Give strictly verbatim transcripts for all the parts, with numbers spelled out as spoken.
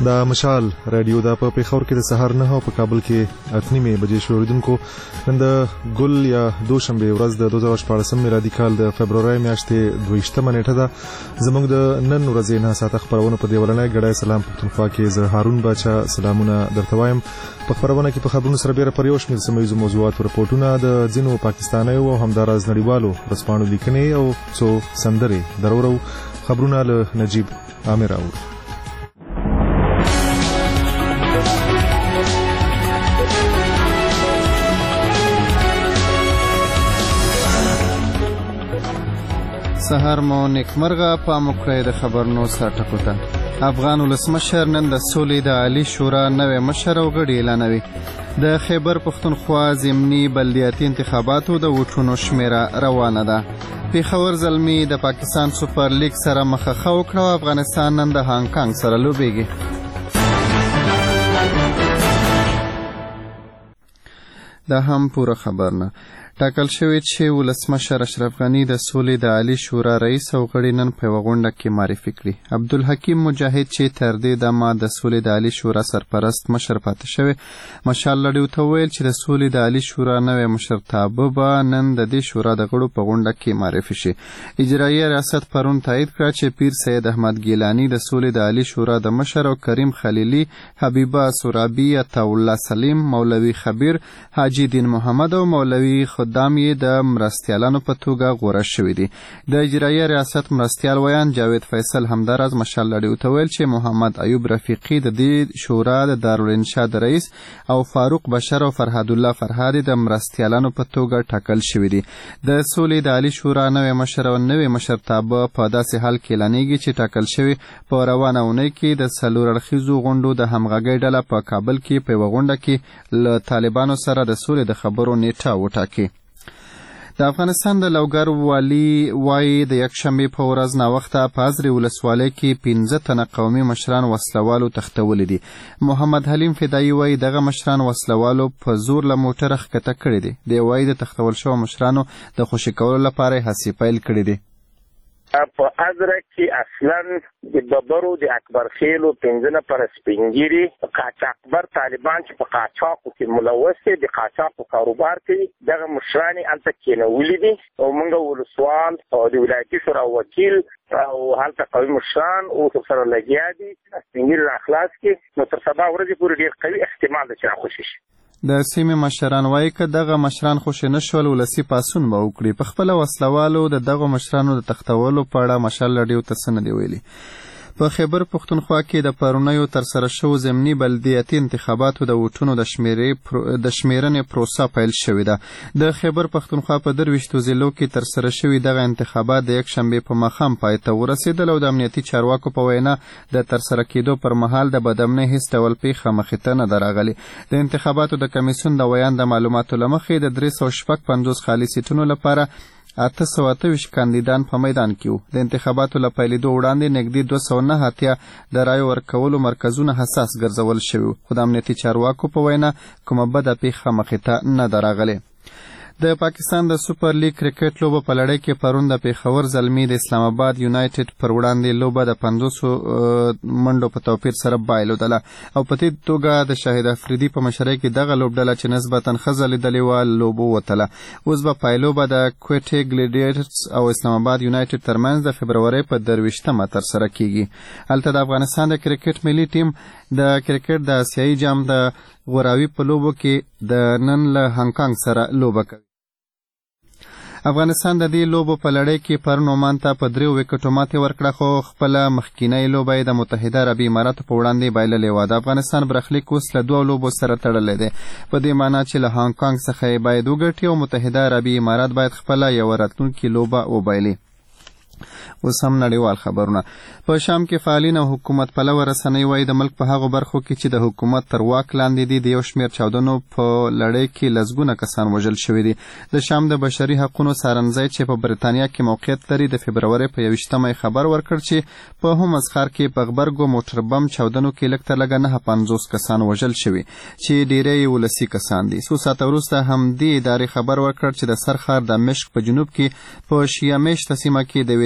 دا مشال رادیو دا په پیښور کې د سهار نه او په کابل کې اته نیمه بجې شوریدونکو نن د ګل یا دوشنبه ورځ د دوه زره شپاړس میلادي کال د فبرवरी میاشتې دویشتمه نیټه ده. زموږ د نن ورځې نه ساعت خبرونه په دیولنې غړای سلام پښتونخوا کې زه هارون باچا سلامونه درته وایم. په خبرونه کې په خبرونو سره بیره پر یو شمېر سیمه موضوعات او رپورټونه د ځینو پاکستانیو او همداراز نړیوالو رسپانو لیکنې او څو سندرې درورو خبرونه له نجیب عامر او سهار مو نیکمرغه پام وکړئ د خبرونو سرټکو ته. افغان ولسمشر نن د سولې د عالی شورا نوی مشر او غړي اعلانوي. د خیبر پښتونخوا ضمني بلدیاتي انتخاباتو د ووټونو شمیره روانه ده. پیښور زلمی د پاکستان سوپر لیګ سره مخه وکړه او افغانستان نن د هانګ کانګ سره لوبېږي. دا هم پوره خبر نه. ټاکل شوی چې ولسمشر اشرف غنی د سولې د عالی شورا رئیس او غړي نن په غونډه کې معرفي کړي. عبدالحکیم مجاهد چې تر دې دمه د سولې د عالی شورا سرپرست مشر پاتې شوی مشال لړیو ته ویل چې د سولې د عالی شورا نوی مشرتابه به نن د دې شورا د غړو په غونډه کې معرفي شي. اجرایي ریاست پرون تایید کړ چې پیر سید احمد ګیلانی د سولې د عالی شورا د مشر او کریم خلیلی، حبیبه سورابی، عطاالله سلیم، مولوی خبیر، حاجی دین محمد او مولوی خدام یې د مرستیالانو په توګه غوره شوي دي. د اجرایي ریاست مرستیال ویان جاوید فیصل همداراز مشال لړیو ته ویل چې محمد ایوب رفیقي د دې شورا د دارالانشا د رئیس او فاروق بشر او فرهاد الله فرهادي د مرستیالانو په توګه ټاکل شوي دي. د سولې د عالی شورا نوی مشر او نوی مشرتابه په داسې حال کې اعلانېږي چې ټاکل شوي په روانه اونۍ کې د څلور اړخیزو غونډو د همغږۍ ډله په کابل کې په یوه غونډه کې له طالبانو سره د سولې د خبرو نیټه وټاکي. د افغانستان د لوګر والي وایي د یکشنبې په ورځ ناوخته په ازرې ولسوالۍ کې پنځه تنه قومي مشران وسلوالو تښتولي دي. محمد حلیم فدایي وایي دغه مشران وسلوالو په زور له موټره ښکته کړي دي. دی وایي د تښتول شوو مشرانو د خوشي کولو لپاره یې هڅې پیل کړي دي. په ازره کې اصلا د ببرو د اکبر خیلو پنځه نفره سپینګیري قاچاقبر طالبان چې په قاچاقو کې ملوث دي، د قاچاقو کاروبار کوي، دغه مشران هلته کېنولي دي او موږ ولسوال او د ولایتي شورا وکیل او هلته قوي مشران او سره لګیا دي سپینګیري را خلاص کړي. نو تر سبا ورځې پورې ډېر قوي احتمال ده چې راخوشي شي. د سیمې مشران وایي که دغه مشران خوشي نه شول ولسي پاڅون به وکړي. په خپله وسلوالو د دغو مشرانو د تښتولو په اړه مشال لړیو ته څه نه دي ویلي. په خیبر پښتونخوا کې د پرونیو ترسره شوو ضمني بلدیاتي انتخاباتو د ووټونو د شمیرنې پروسه پیل شوې ده. د خیبر پښتونخوا په درویشتو ضلعو کې ترسره شوي دغه انتخابات د یکشنبې په ماښام پای ته ورسېدل او د امنیتي چارواکو په وینا د ترسره کېدو پر مهال د بدامنۍ هېڅ ډول پیښه مخې ته نه ده راغلې. د انتخاباتو د کمیسیون د ویان د معلوماتو له مخې د درې سوه شپږ پنځوس خالي سیټونو لپاره اته سوه اته ویشت کاندیدان په میدان کې وو. د انتخاباتو له پیلېدو وړاندې نږدې دوه سوه نه اتیا د رایو ورکولو مرکزونه حساس ګرځول شوي وو، خو د امنیتي چارواکو په وینا کومه بده پیښه مخې ته نه ده راغلې. د پاکستان د سوپر لیګ کرکټ لوبه په لړۍ کې پرون د پیښور زلمي د اسلام آباد یونایټډ پر وړاندې لوبه د پنځوسو منډو په توپیر سره بایلودله او په دې توګه د شاهد افریدي په مشرۍ کې دغه لوبډله چې نسبتا ښه ځلېدلې وه لوبو وتله. اوس به پایلوبه د کوټې ګلیډیټرز او اسلام آباد یونایټډ ترمنځ د فبرورۍ په درویشتمه ترسره کیږي. هلته د افغانستان د کرکټ ملي ټیم د کرکټ د اسیایي جام د غوراوي په لوبو کې د نن له هانګ کانګ سره لوبه کوي. افغانستان د دې لوبو په لړۍ کې پرون عمان ته په دریو ویکټو ماتې ورکړه، خو خپله مخکینۍ لوبه یې د متحده عربي اماراتو په وړاندې بایللې وه. د افغانستان برخلیک اوس له دوو لوبو سره تړلی دی، په دې معنا چې له هانګ کانګ څخه یې باید وګټي او متحده عربي امارات باید خپله یوه راتلونکې لوبه وبایلي. اوس هم نړیوال خبرونه. په شام کې فعالین او حکومت پلوه رسنۍ وایي د ملک په هغو برخو کې چې د حکومت تر واک لاندې دي د یو شمېر چاودنو په لړۍ کې لسګونه کسان وژل شوي دي. د شام د بشري حقونو څارنځی چې په برېټانیا کې موقعیت لري د فبرورۍ په یویشتمه خبر ورکړ چې په هومز ښار کې په غبرګو موټر بم چاودنو کې لږ تر لږه نهه پنځوس کسان وژل شوي چې ډېری یې ولسي کسان دي. څو ساعته وروسته همدې ادارې خبر ورکړ چې د سر ښار د دمشق په جنوب کې په شیعه میشته سیمه کې د یوې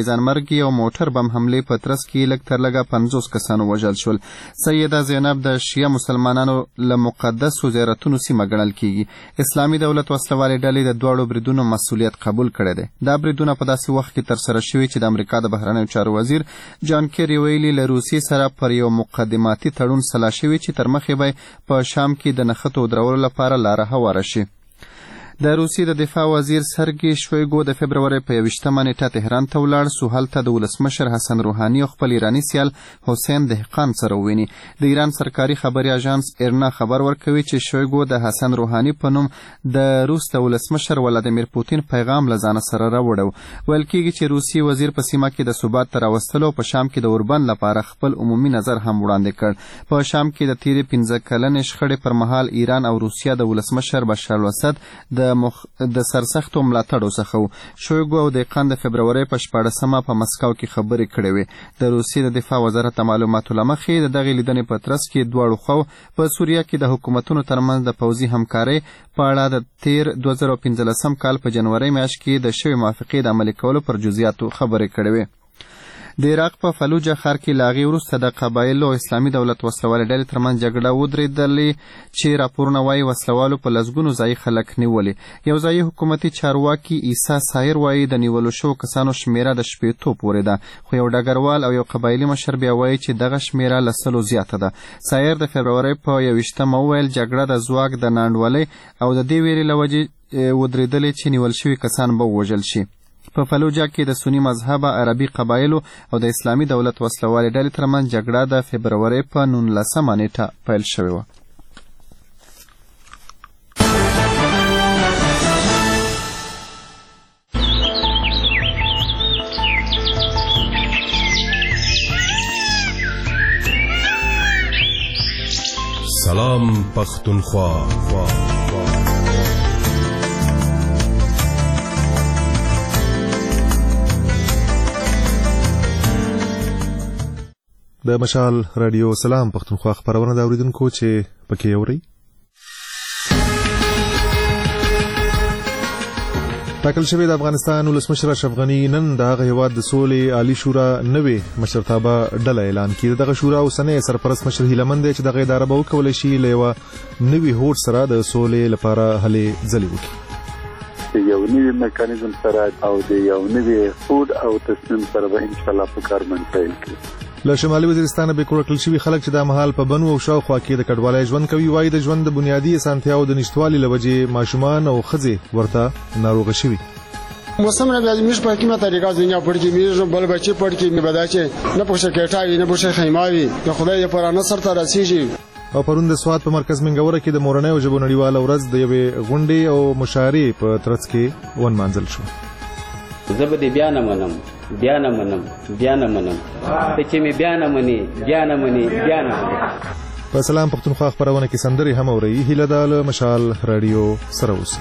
د ځانمرګي او موټر بم حملې په ترڅ کې لږ تر لږه پنځوس کسان وژل شول. سیده زینب د شیعه مسلمانانو له مقدسو زیارتونو سیمه ګڼل کیږي. اسلامي دولت وسلوالې ډلې د دواړو بریدونو مسؤلیت قبول کړی دی. دا بریدونه په داسې وخت کې ترسره شوي چې د امریکا د بهرنیو چارو وزیر جان کیری ویلي له روسیې سره پر یو مقدماتي تړون سلا شوي چې تر مخې به په شام کې د نښتو درولو لپاره لاره هواره شي. د روسیې د دفاع وزیر سرګي شویګو د فبرورۍ په یویشتمه نیټه تهران ته ولاړ سو. هلته د ولسمشر حسن روحاني او خپل ایراني سیال حسین دهقان سره وویني. د ایران سرکاري خبري اژانس ایرنا خبر ورکوي چې شویګو د حسن روحاني په نوم د روس د ولسمشر ولادیمیر پوتین پیغام له ځانه سره راوړو. ویل کېږي چې روسي وزیر په سیمه کې د ثبات تر راوستلو په شام کې د اوربند لپاره خپل عمومي نظر هم وړاندې کړ. په شام کې د تیرې پنځه کلنې شخړې پر مهال ایران او روسیه د ولسمشر بشار الاسد د مخ د سرسختو ملاتړو څخه وو. شویګو او دهقان د فبرورۍ په شپاړسمه په مسکو کې خبرې کړې وې. د روسیې د دفاع وزارت د معلوماتو له مخې د دغې لیدنې په ترڅ کې دواړو خواو په سوریه کې د حکومتونو ترمنځ د پوځي همکارۍ په اړه د تیر دوه زره پنځلسم کال په جنورۍ میاشت کې د شوې موافقې د عملي کولو پر جزئیاتو خبرې کړې وې. د عراق په فلوجه ښار کې له هغې وروسته د قبایلو او اسلامي دولت وسلوالې ډلې ترمنځ جګړه ودرېدلې چې راپورونه وایي وسلوالو په لسګونو ځایي خلک نیولې. یو ځایي حکومتي چارواکي عیسی سایر وایي د نیولو شوو کسانو شمیره د شپېتو پورې ده، خو یو ډګروال او یو قبایلي مشر بیا وایي چې دغه شمیره له سلو زیاته ده. سایر د فبرورۍ په یویشتمه وویل جګړه د ځواک د ناانډولۍ او د دې ویرې له وجې ودرېدلې چې نیول شوي کسان به ووژل شي. په فلوجه کې د سنی مذهبه عربي قبایلو او د اسلامي دولت وسلوالې ډلې ترمنځ جګړه د فبرورۍ په نولسمه نیټه پیل شوې وه. سلام پختونخوا. د مشال رادیو سلام پختونخوا خبرونه د اوریدونکو چې پکې اوري. ټاکل شوی د افغانستان ولسمشر اشرف غني نن د هغه هیواد د سولې عالی شورا نوې مشرتابه ډله اعلان کړه. دغه شورا اوسنۍ سرپرست مشر هیله مند چې دغه اداره به وکولای شي له یوه نوي هوډ سره د سولې لپاره هلې ځلې وکړي. یو نوی میکانیزم سره او د یو نوی هوډ او تصمیم سره به ان شاء الله په کار باندې پیل کړي. له شمالي وزیرستان به کورکل شوي خلک چې د مهال په بنو او شاوخوا کې د کډوالۍ ژوند کوي وایي د ژوند د بنیادي اسانتیاو د نشټوالي له وجې ماشومان او ښځې ورته ناروغه شوي. موسم را بیاد میش پر کیمه طریقه دنیا پړ کې میز بل بچي پړ کې می بداچه نه پوښه کېټاوي نه پوښه خیماوي د خدای په رانه سره راسیږي. او پرون د سواد په مرکز منګوره کې د مورنۍ او ژبو نړیواله ورځ د یوې غونډې او مشاعرې په ترڅ کې ونمانځل شو. زه به دې بیا نه منم بیا نه منم بیا نه منم ته چې مې بیا نه منې بیا نه منې بیا نه منې. په سلام پختونخوا خبرونه کې سندرې هم اورئ. هیله ده له مشال رادیو سره اوسئ.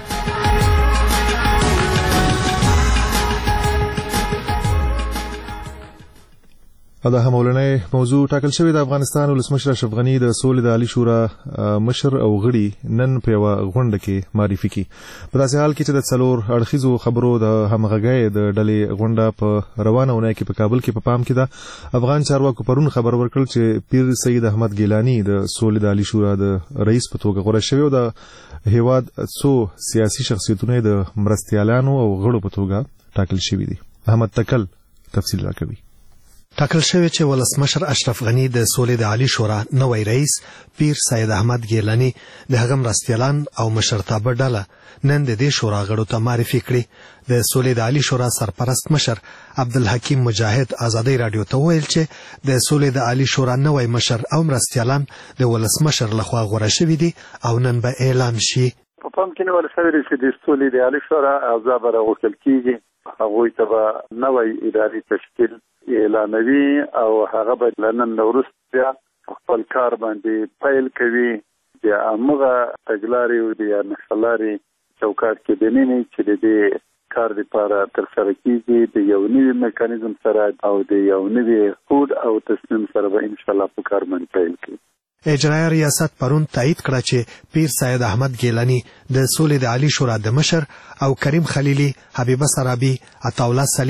دا هم ولنې موضوع ټاکل شوی د افغانستان ولسمشر اشرف غني د سولې د عالی شورا مشر او غړي نن په یوه غونډه کې معرفي کړي. په داسې حال کې چې د څلور اړخیزو خبرو د همغږۍ د ډلې غونډه په روانه اونۍ کې په کابل کې په پام کې ده. افغان چارواکو پرون خبر ورکړ چې پیر سید احمد ګیلاني د سولې د عالی شورا د رئیس په توګه غوره شوی او د هیواد څو سیاسي شخصیتونه د مرستیالانو او غړو په توګه ټاکل شوي دي. احمد تکل تفصیل راکوي. ټاکل شوی چې ولسمشر اشرف غني د سولې د عالی شورا نوی رئیس پیر سید احمد ګیلاني د هغه مرستیالان او مشرتابه ډله نن د دې شورا غړو ته معرفي کړي. د سولې د عالی شورا سرپرست مشر عبدالحکیم مجاهد ازادي رادیو ته ویل چې د سولې د عالی شورا نوی مشر او مرستیالان د ولسمشر لخوا غوره شوي دي او نن به اعلان شي. په پام کې نیول شوی چې د سولې د عالی شورا اعضا به راغوښتل کېږي. هغوی ته به نوی اداري تشکیل اعلانوي او هغه به له نن وروسته خپل کار باندې پیل کوي. د هغه تګلارې او د نښلارې چوکاټ کې دننه چې د دې کار لپاره ترسره کیږي د یو نوي میکانیزم سره او د یو نوي هوډ او تصمیم سره به ان شاء الله په کار باندې پیل کوي. اجرایه ریاست پرون تایید کړه چې پیر سید احمد ګیلاني د سولې د عالی شورا د مشر او کریم خلیلی، حبیبه سرابي، عطاالله سلیم،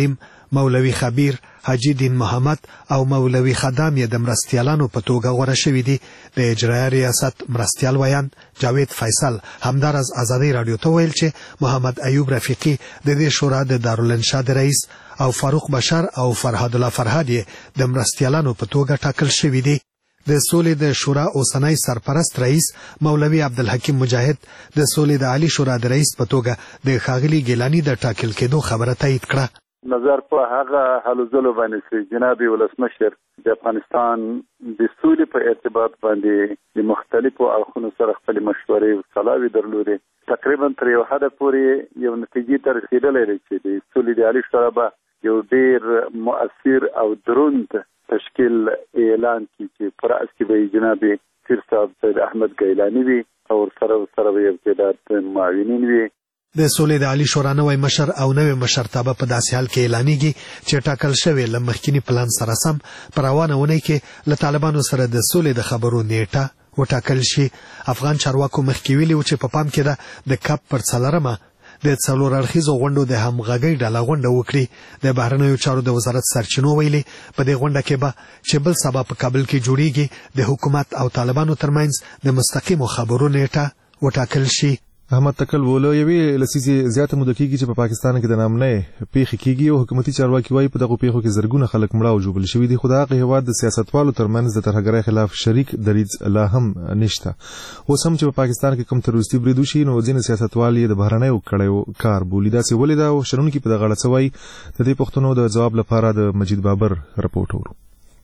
مولوي خبیر، حاجی دین محمد او مولوي خدام یې د مرستیالانو په توګه غوره شوي دي. د اجرایه ریاست مرستیال ویان جاوید فیصل همداراز ازادي رادیو ته ویل چې محمد ایوب رفیقي د دې شورا د دارالانشا د رئیس او فاروق بشار او فرهاد الله فرهاد یې د مرستیالانو په توګه ټاکل شوي دي. د سولې د شورا اوسنی سرپرست رئیس مولوي عبدالحکیم مجاهد د سولې د عالی شورا د رئیس په توګه د ښاغلي ګیلاني د ټاکل کېدو خبره تایید کړه. نظر په هغه هلو ځلو باندې چې جناب ولسمشر د افغانستان د سولې په ارتباط باندې د مختلفو اړخونو سره خپل مشورې او صلاوي درلودې. تقریبا تر یو حد پورې یو نتیجې ته رسیدلې ده چې د سولې د عالی شورا به یو ډیر مؤثر او دروند تشکیل اعلان کی چې پر اس کې به جناب پیر صاحب سید احمد ګیلانی وي او سره سره یو تعداد معاونین وي. د سولې د عالی شورا نوی مشر او نوی مشرتابه په داسې حال کې اعلانېږي چې ټاکل شوی له مخکینی پلان سره سم په روانه اونۍ کې له طالبانو سره د سولې د خبرو نیټه وټاکل شي. افغان چارواکو مخکې ویلي و چې په پام کې ده د کپ پر څلورمه د څلور اړخیزو غونډو د همغږۍ ډله غونډه وکړي. د بهرنیو چارو د وزارت سرچینو ویلي په دې غونډه کې به چې بل سبا په کابل کې جوړیږي د حکومت او طالبانو ترمنځ د مستقیمو خبرو نیټه وټاکل شي. احمد تکل وویل یوې لسیزې زیاته موده کېږي چې په پاکستان کې د نامنۍ پیښې کېږي او حکومتي چارواکي وایي په دغو پیښو کې زرګونه خلک مړه او ژوبل شوي دي، خو د هغه هېواد د سیاستوالو ترمنځ د ترهګرۍ خلاف شریک دریځ لا هم نشته. اوس هم چې په پاکستان کې کوم تروریستي برید وشي نو ځینې سیاستوال یې د بهرنیو کړیو کار بولي. داسې ولې ده او شنونکي په دغه اړه څه وایي؟ د دې پوښتنو د ځواب لپاره د مجید بابر رپورټ ورو.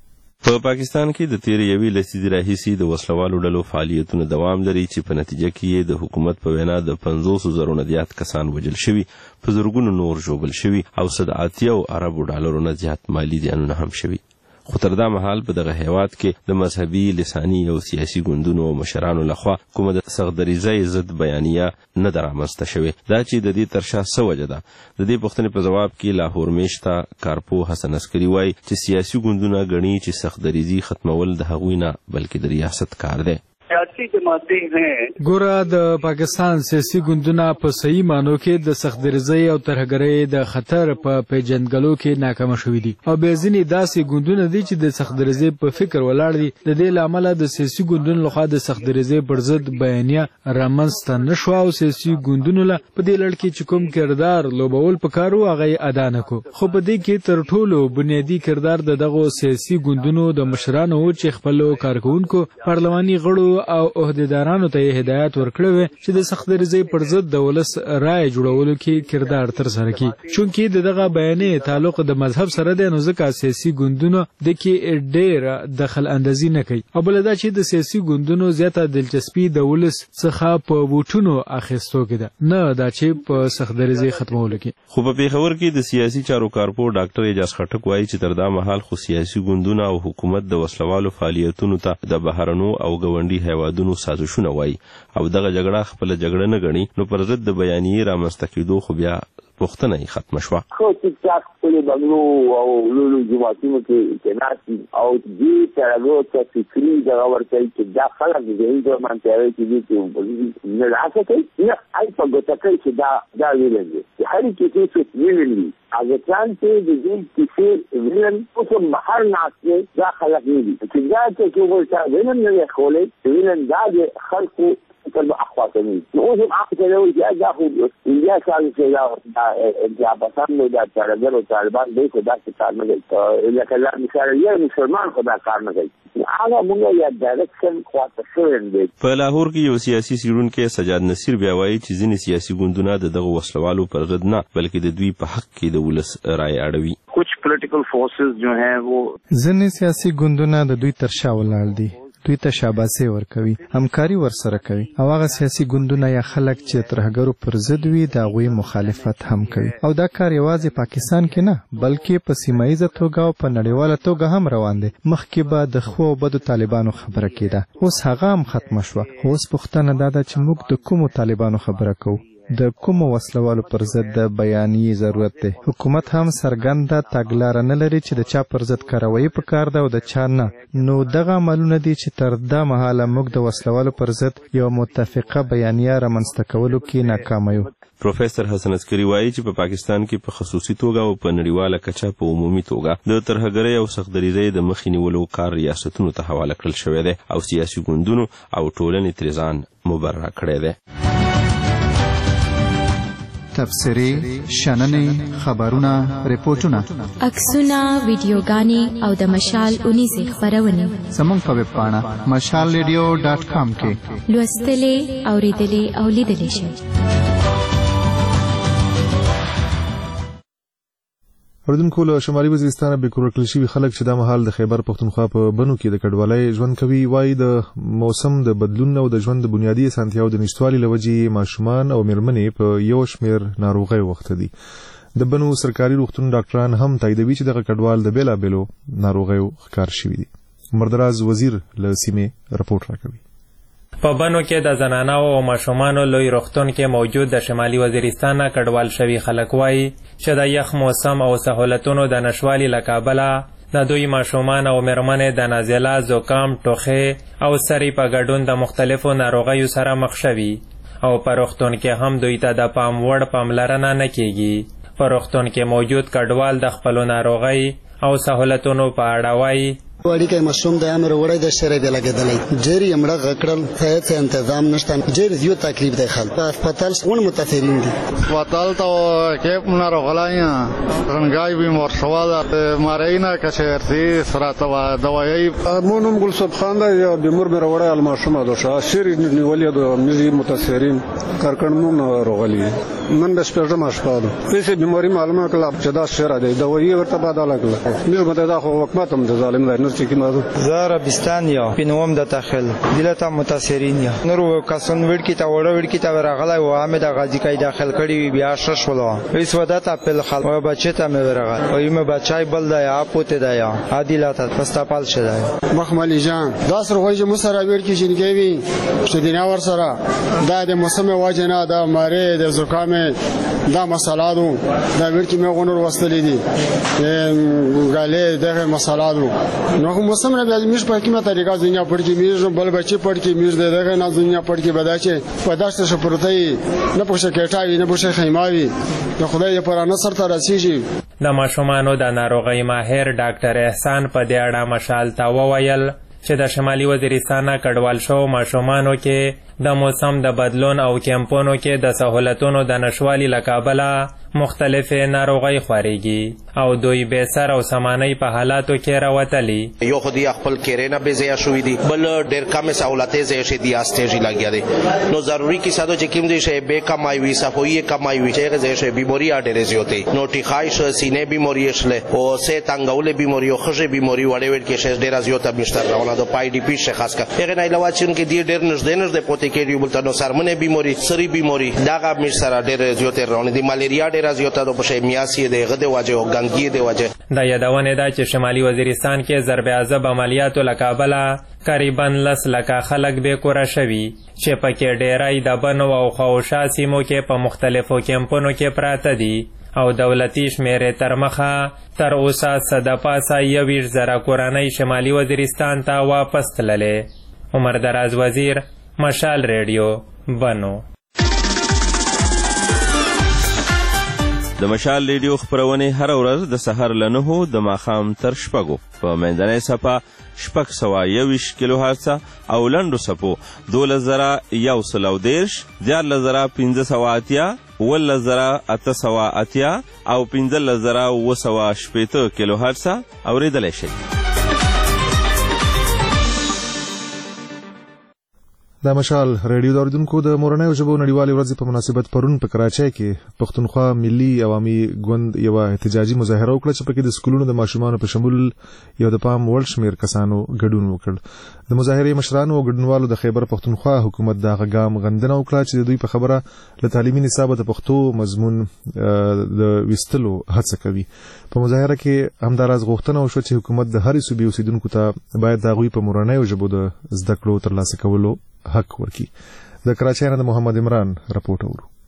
په پاکستان کې د تیر یوې لسیزې راهیسې د وسلوالو ډلو فعالیتونه دوام لري چې په نتیجه کې د حکومت په وینا د پنځوسو زرو نه زیات کسان وژل شوي، په زرګونو نور ژوبل شوي او صد اتیا اربو ډالرو نه زیات مالی زیانونه هم شوي. خو تر دا مهال په دغه هیواد کې د مذهبي، لساني او سیاسي ګوندونو او مشرانو لخوا کومه د سختدریځۍ ضد بیانیه نه ده رامنځته شوې. دا چې د دې تر شا څه وجه ده؟ د دې پوښتنې په ځواب کې لاهور میشته کارپوه حسن عسکري وایي چې سیاسي ګوندونه ګڼي چې سختدریځي ختمول د هغوی نه بلکې د ریاست کار دی. ګوره د پاکستان سیاسي ګوندونه په صحیح معنو کې د سختدریځۍ او ترهګرۍ د خطر په پیژندګلو کې ناکام شوي دي او بیا ځینې داسې ګوندونه دي چې د سختدریځۍ په فکر ولاړ دي. د دې له امله د سیاسي ګوندونو لخوا د سختدریځۍ پر ضد بیانیه رامنځته نه شوه او سیاسي ګوندونو له په دې لړ کې چې کوم کردار لوبول پکار و هغه یې ادا نه کړو. خو په دې کې تر ټولو بنیادي کردار د دغو سیاسي ګوندونو د مشرانو و چې خپلو کارکوونکو پارلماني غړو او عہدیدارانو ته هدایت ورکړی و چې د سختدریځۍ پر ضد د ولس رای جوړولو کې کردار ترسره کړي. چونکې د دغه بیانیې تعلق د مذهب سره دی نو ځکه سیاسي ګوندونو د کې ډېر دخل اندازي نه کوي او بل دا چې د سیاسي ګوندونو زیاته دلچسپي د ولس څخه په ووټونو اخیستو کې ده نه دا چې په سختدریځۍ ختمولو کې. خو په پیښور کې د سیاسي چارو کارپو ډاکټر اعجاز خټک وایي چې تر دا مهال خو سیاسي ګوندونه او حکومت د وسلوالو فعالیتونو ته د بهرنو او ګاونډي هیوادونو سازشونه وایي او دغه جګړه خپل جګړه نه ګڼي نو پر ضد د بیانیې رامنځته کېدو خو بیا پوښتنه یې ختمه شوه. خو چې تاسو خپل بنګلو او لولو جماعتونو کې تناسي او دې ترغو ته فکري دغه ورته چې دا خلک د دې منځره کې دي چې نه راځي کوي نه آی په ګوته کوي چې دا دا ویل دي چې هر کې څه ویل دي هغه څنګه د دې چې ویل په محل ناس دا خلک نه دي چې دا چې ورته ویل نه خولې ویل دا د خلکو كلمة أخوة كمين نقول عقد لو جاء ياخذ إنجاز كان شيء جاء بسام ده ترجمة طالبان بيكو ده كتاب إذا كان مثال يوم مسلمان خدا كار مجد هذا مونږ یا ډایرکشن خواته شوین دی. په لاهور کې یو سیاسي سیړونکو سجاد نصیر بیا وایي چې ځینې سیاسي ګوندونه د دغه وسلوالو پر ضد نه بلکې د دوی په حق کې د ولس رائے اړوي. کچھ پولیټیکل فورسز جو ہیں وہ ځینې سیاسي ګوندونه د دوی تر شا ولاړ دي، دوی ته شاباسي ورکوي، همکاري ورسره کوي او هغه سیاسي ګوندونه یا خلک چې ترهګرو پر ضد وي د هغوی مخالفت هم کوي او دا کار یوازې پاکستان کې نه بلکې په سیمه ییزه توګه او په نړیواله توګه هم روان دی. مخکې به د ښو او بدو طالبانو خبره کېده، اوس هغه هم ختمه شوه. اوس پوښتنه دا ده چې موږ د کومو طالبانو خبره کوو، د کومو وسلوالو پر ضد د بیانیې ضرورت دی. حکومت هم څرګنده تګلاره نه لري چې د چا پر ضد کاروایي پکار ده او د چا نه. نو دغه عملونه دي چې تر دا مهاله موږ د وسلوالو پر ضد یو متفقه بیانیه رامنځته کولو کې ناکام یو. پروفیسور حسن عسکري وایي چې په پاکستان کې په خصوصي توګه او په نړیواله کچه په عمومي توګه د ترهګرۍ او سختدریزۍ د مخې نیولو کار ریاستونو ته حواله کړل شوی دی او سیاسي ګوندونو او ټولنې ترې ځان مبرا کړی دی. تبصرې، شننې، خبرونه، ریپورټونه، عکسونه، ویډیوګانې او د مشال اونیزې خپرونې زموږ په ویب پاڼه مشال ریډیو ډاټ کام کې لوستلې، اورېدلې او لیدلې شئ. اوریدونکو له شمالي وزیرستان به کور کړل شوي خلک چې دا مهال د خیبر پښتونخوا په بنو کې د کډوالۍ ژوند کوي وایي د موسم د بدلون او د ژوند د بنیادي اسانتیاو د نشتوالي له وجې ماشومان او میرمنې په یو شمېر ناروغۍ وخته دي. د بنو سرکاري روغتون ډاکټران هم تاییدوي چې دغه کډوال د بېلابېلو ناروغیو ښکار شوي دي. عمردراز وزیر له سیمې رپورټ راکوي. په بنو کې د زنانو او ماشومانو لوی روغتون کې موجود د شمالي وزیرستان کډوال شوي خلک وایي چې د یخ موسم او سهولتونو د نشوالي له کابله د دوی ماشومان او میرمنې د نازله، زکام، ټوخې او سرې په ګډون د مختلفو ناروغیو سره مخ شوي او په روغتون کې هم دوی ته د پام وړ پاملرنه نه کیږي. په روغتون کې موجود کډوال د خپلو ناروغۍ او سهولتونو په اړه وایي وړي کې مشوم د امر وړي د شری به لګیدلې جری امړه غکړل څه تنظیم نشته جری زیو تکلیف دی خلک په هسپتال څون متاثرین دي هسپتال ته کې مونږ راغلایا رنګای بیمار شواله مارینا کشرتي سراته دوايي مونږ ګل صبح خان دا بیمار مې وړي الماشومه د شری نیولې د مزي متاثرین کارکړنو راغلي من د شپږم اشپاده هیڅ بیماری معلومه کړه چې دا شری دی دوايي ورته بدل کړه موږ مته دا خو حکومت هم د ظالم دی زار بستان یا پینوم د داخل دلته متاثرین یا نورو کسان وړ کی تا وړ وړ کی تا راغلی و احمد غازی کای داخل کړي بیا شش ولا هیڅ ودات خپل خلک او بچی ته مې ورغل او یم بچای بل دا یا پوت دا یا عادلات پستاپال شدا مخملی جان دا سر وایي مسره وړ کی جنګي وي شدینا ور سره دا د موسم واجنه دا ماره د زکام دا مسالادو دا وړ کی مې غونور وستلې دي غاله دغه مسالادو نو موسم نه بیا میش په کومه طریقه دنیا پړ کې میش بل بچي پړ کې میش دغه نه دنیا پړ کې بداچه په داسته شپرتای نه پوښه کېټاوي نه پوښه خیماوي د خدای پر نصر ته رسیږي. د ماشومانو د ناروغۍ ماهر ډاکټر احسان په دې اړه مشال ته وویل چې د شمالي وزیرستان کډوال شو ماشومانو کې د موسم د بدلون او کیمپونو کې د سہولتونو د نشوالي له کابله مختلفې ناروغۍ خورېږي او دوی به سر او سامانۍ په حالاتو کې راوتلي. یو خو دی خپل کېرې نه بې ځایه شوي دي بل ډېر کمې سهولتې ځای شي دي استېژي لګیا دی نو ضروري کیسه ده چې کوم ځای شی بې کمای وي صفایي کمای وي چې هغه ځای شی بیماري ډېرې زیاتې نو ټیخای شه سینې بیماري شله او سې تنګولې بیماري او ښځې بیماري وړې وړ کې شی ډېره زیاته بشتر روانه ده پای ډي پي شه خاص کر هغه نه علاوه چې کې دی ډېر نږدې نږدې پوتې کې دی بلته نو سرمنې بیماري سری بیماري داغه مش سره ډېر زیاتې روانه دي ملیریا ډېر زیاته ده په شی میاسي دی غده واجه او ګندګي دی واجه. دا یادونه ده چې شمالي وزیرستان کې ضرب عذاب عملیاتو لکابله قریبا لس لکه خلک به کور شوي چې پکې ډیرای د بنو او خوشا سیمو کې په مختلفو کیمپونو کې پراته دي او دولتي شمیرې تر مخه تر اوسه صد پاسه یویش زره کورنۍ شمالي وزیرستان ته واپس تللې. عمر دراز وزیر، مشال ریډیو، بنو. د مشال ریډیو خپرونې هر ورځ د سحر له نهو د ماښام تر شپږو په منځنۍ څپه شپږ سوه یوویشت کیلو هرڅه او لنډو څپو دولس زره یو سل او دېرش دیارلس زره پنځه سوه اتیا اوولس زره اته سوه اتیا او پنځلس زره اوه سوه شپېته کیلو هرڅه اورېدلی شئ. د مشال ریډیو د اوریدونکو د مورنیو ژبو نړیوالې ورځې په مناسبت پرون په کراچۍ کې پښتونخوا ملي عوامي ګوند یوه احتجاجي مظاهره وکړه چې پکې د سکولونو د ماشومانو په شمول یو د پام وړ شمېر کسانو ګډون وکړ. د مظاهرې مشرانو او ګډونوالو د خیبر پښتونخوا حکومت د هغه ګام غندنه وکړه چې د دوی په خبره له تعلیمي نصابه د پښتو مضمون د ویستلو هڅه کوي. په مظاهره کې همداراز غوښتنه وشوه چې حکومت د هرې صوبې اوسیدونکو ته باید د هغوی په مورنیو ژبو د زده کړو ترلاسه کولو حق ورکړي. د کراچۍ نه د محمد عمران رپورټ اورو.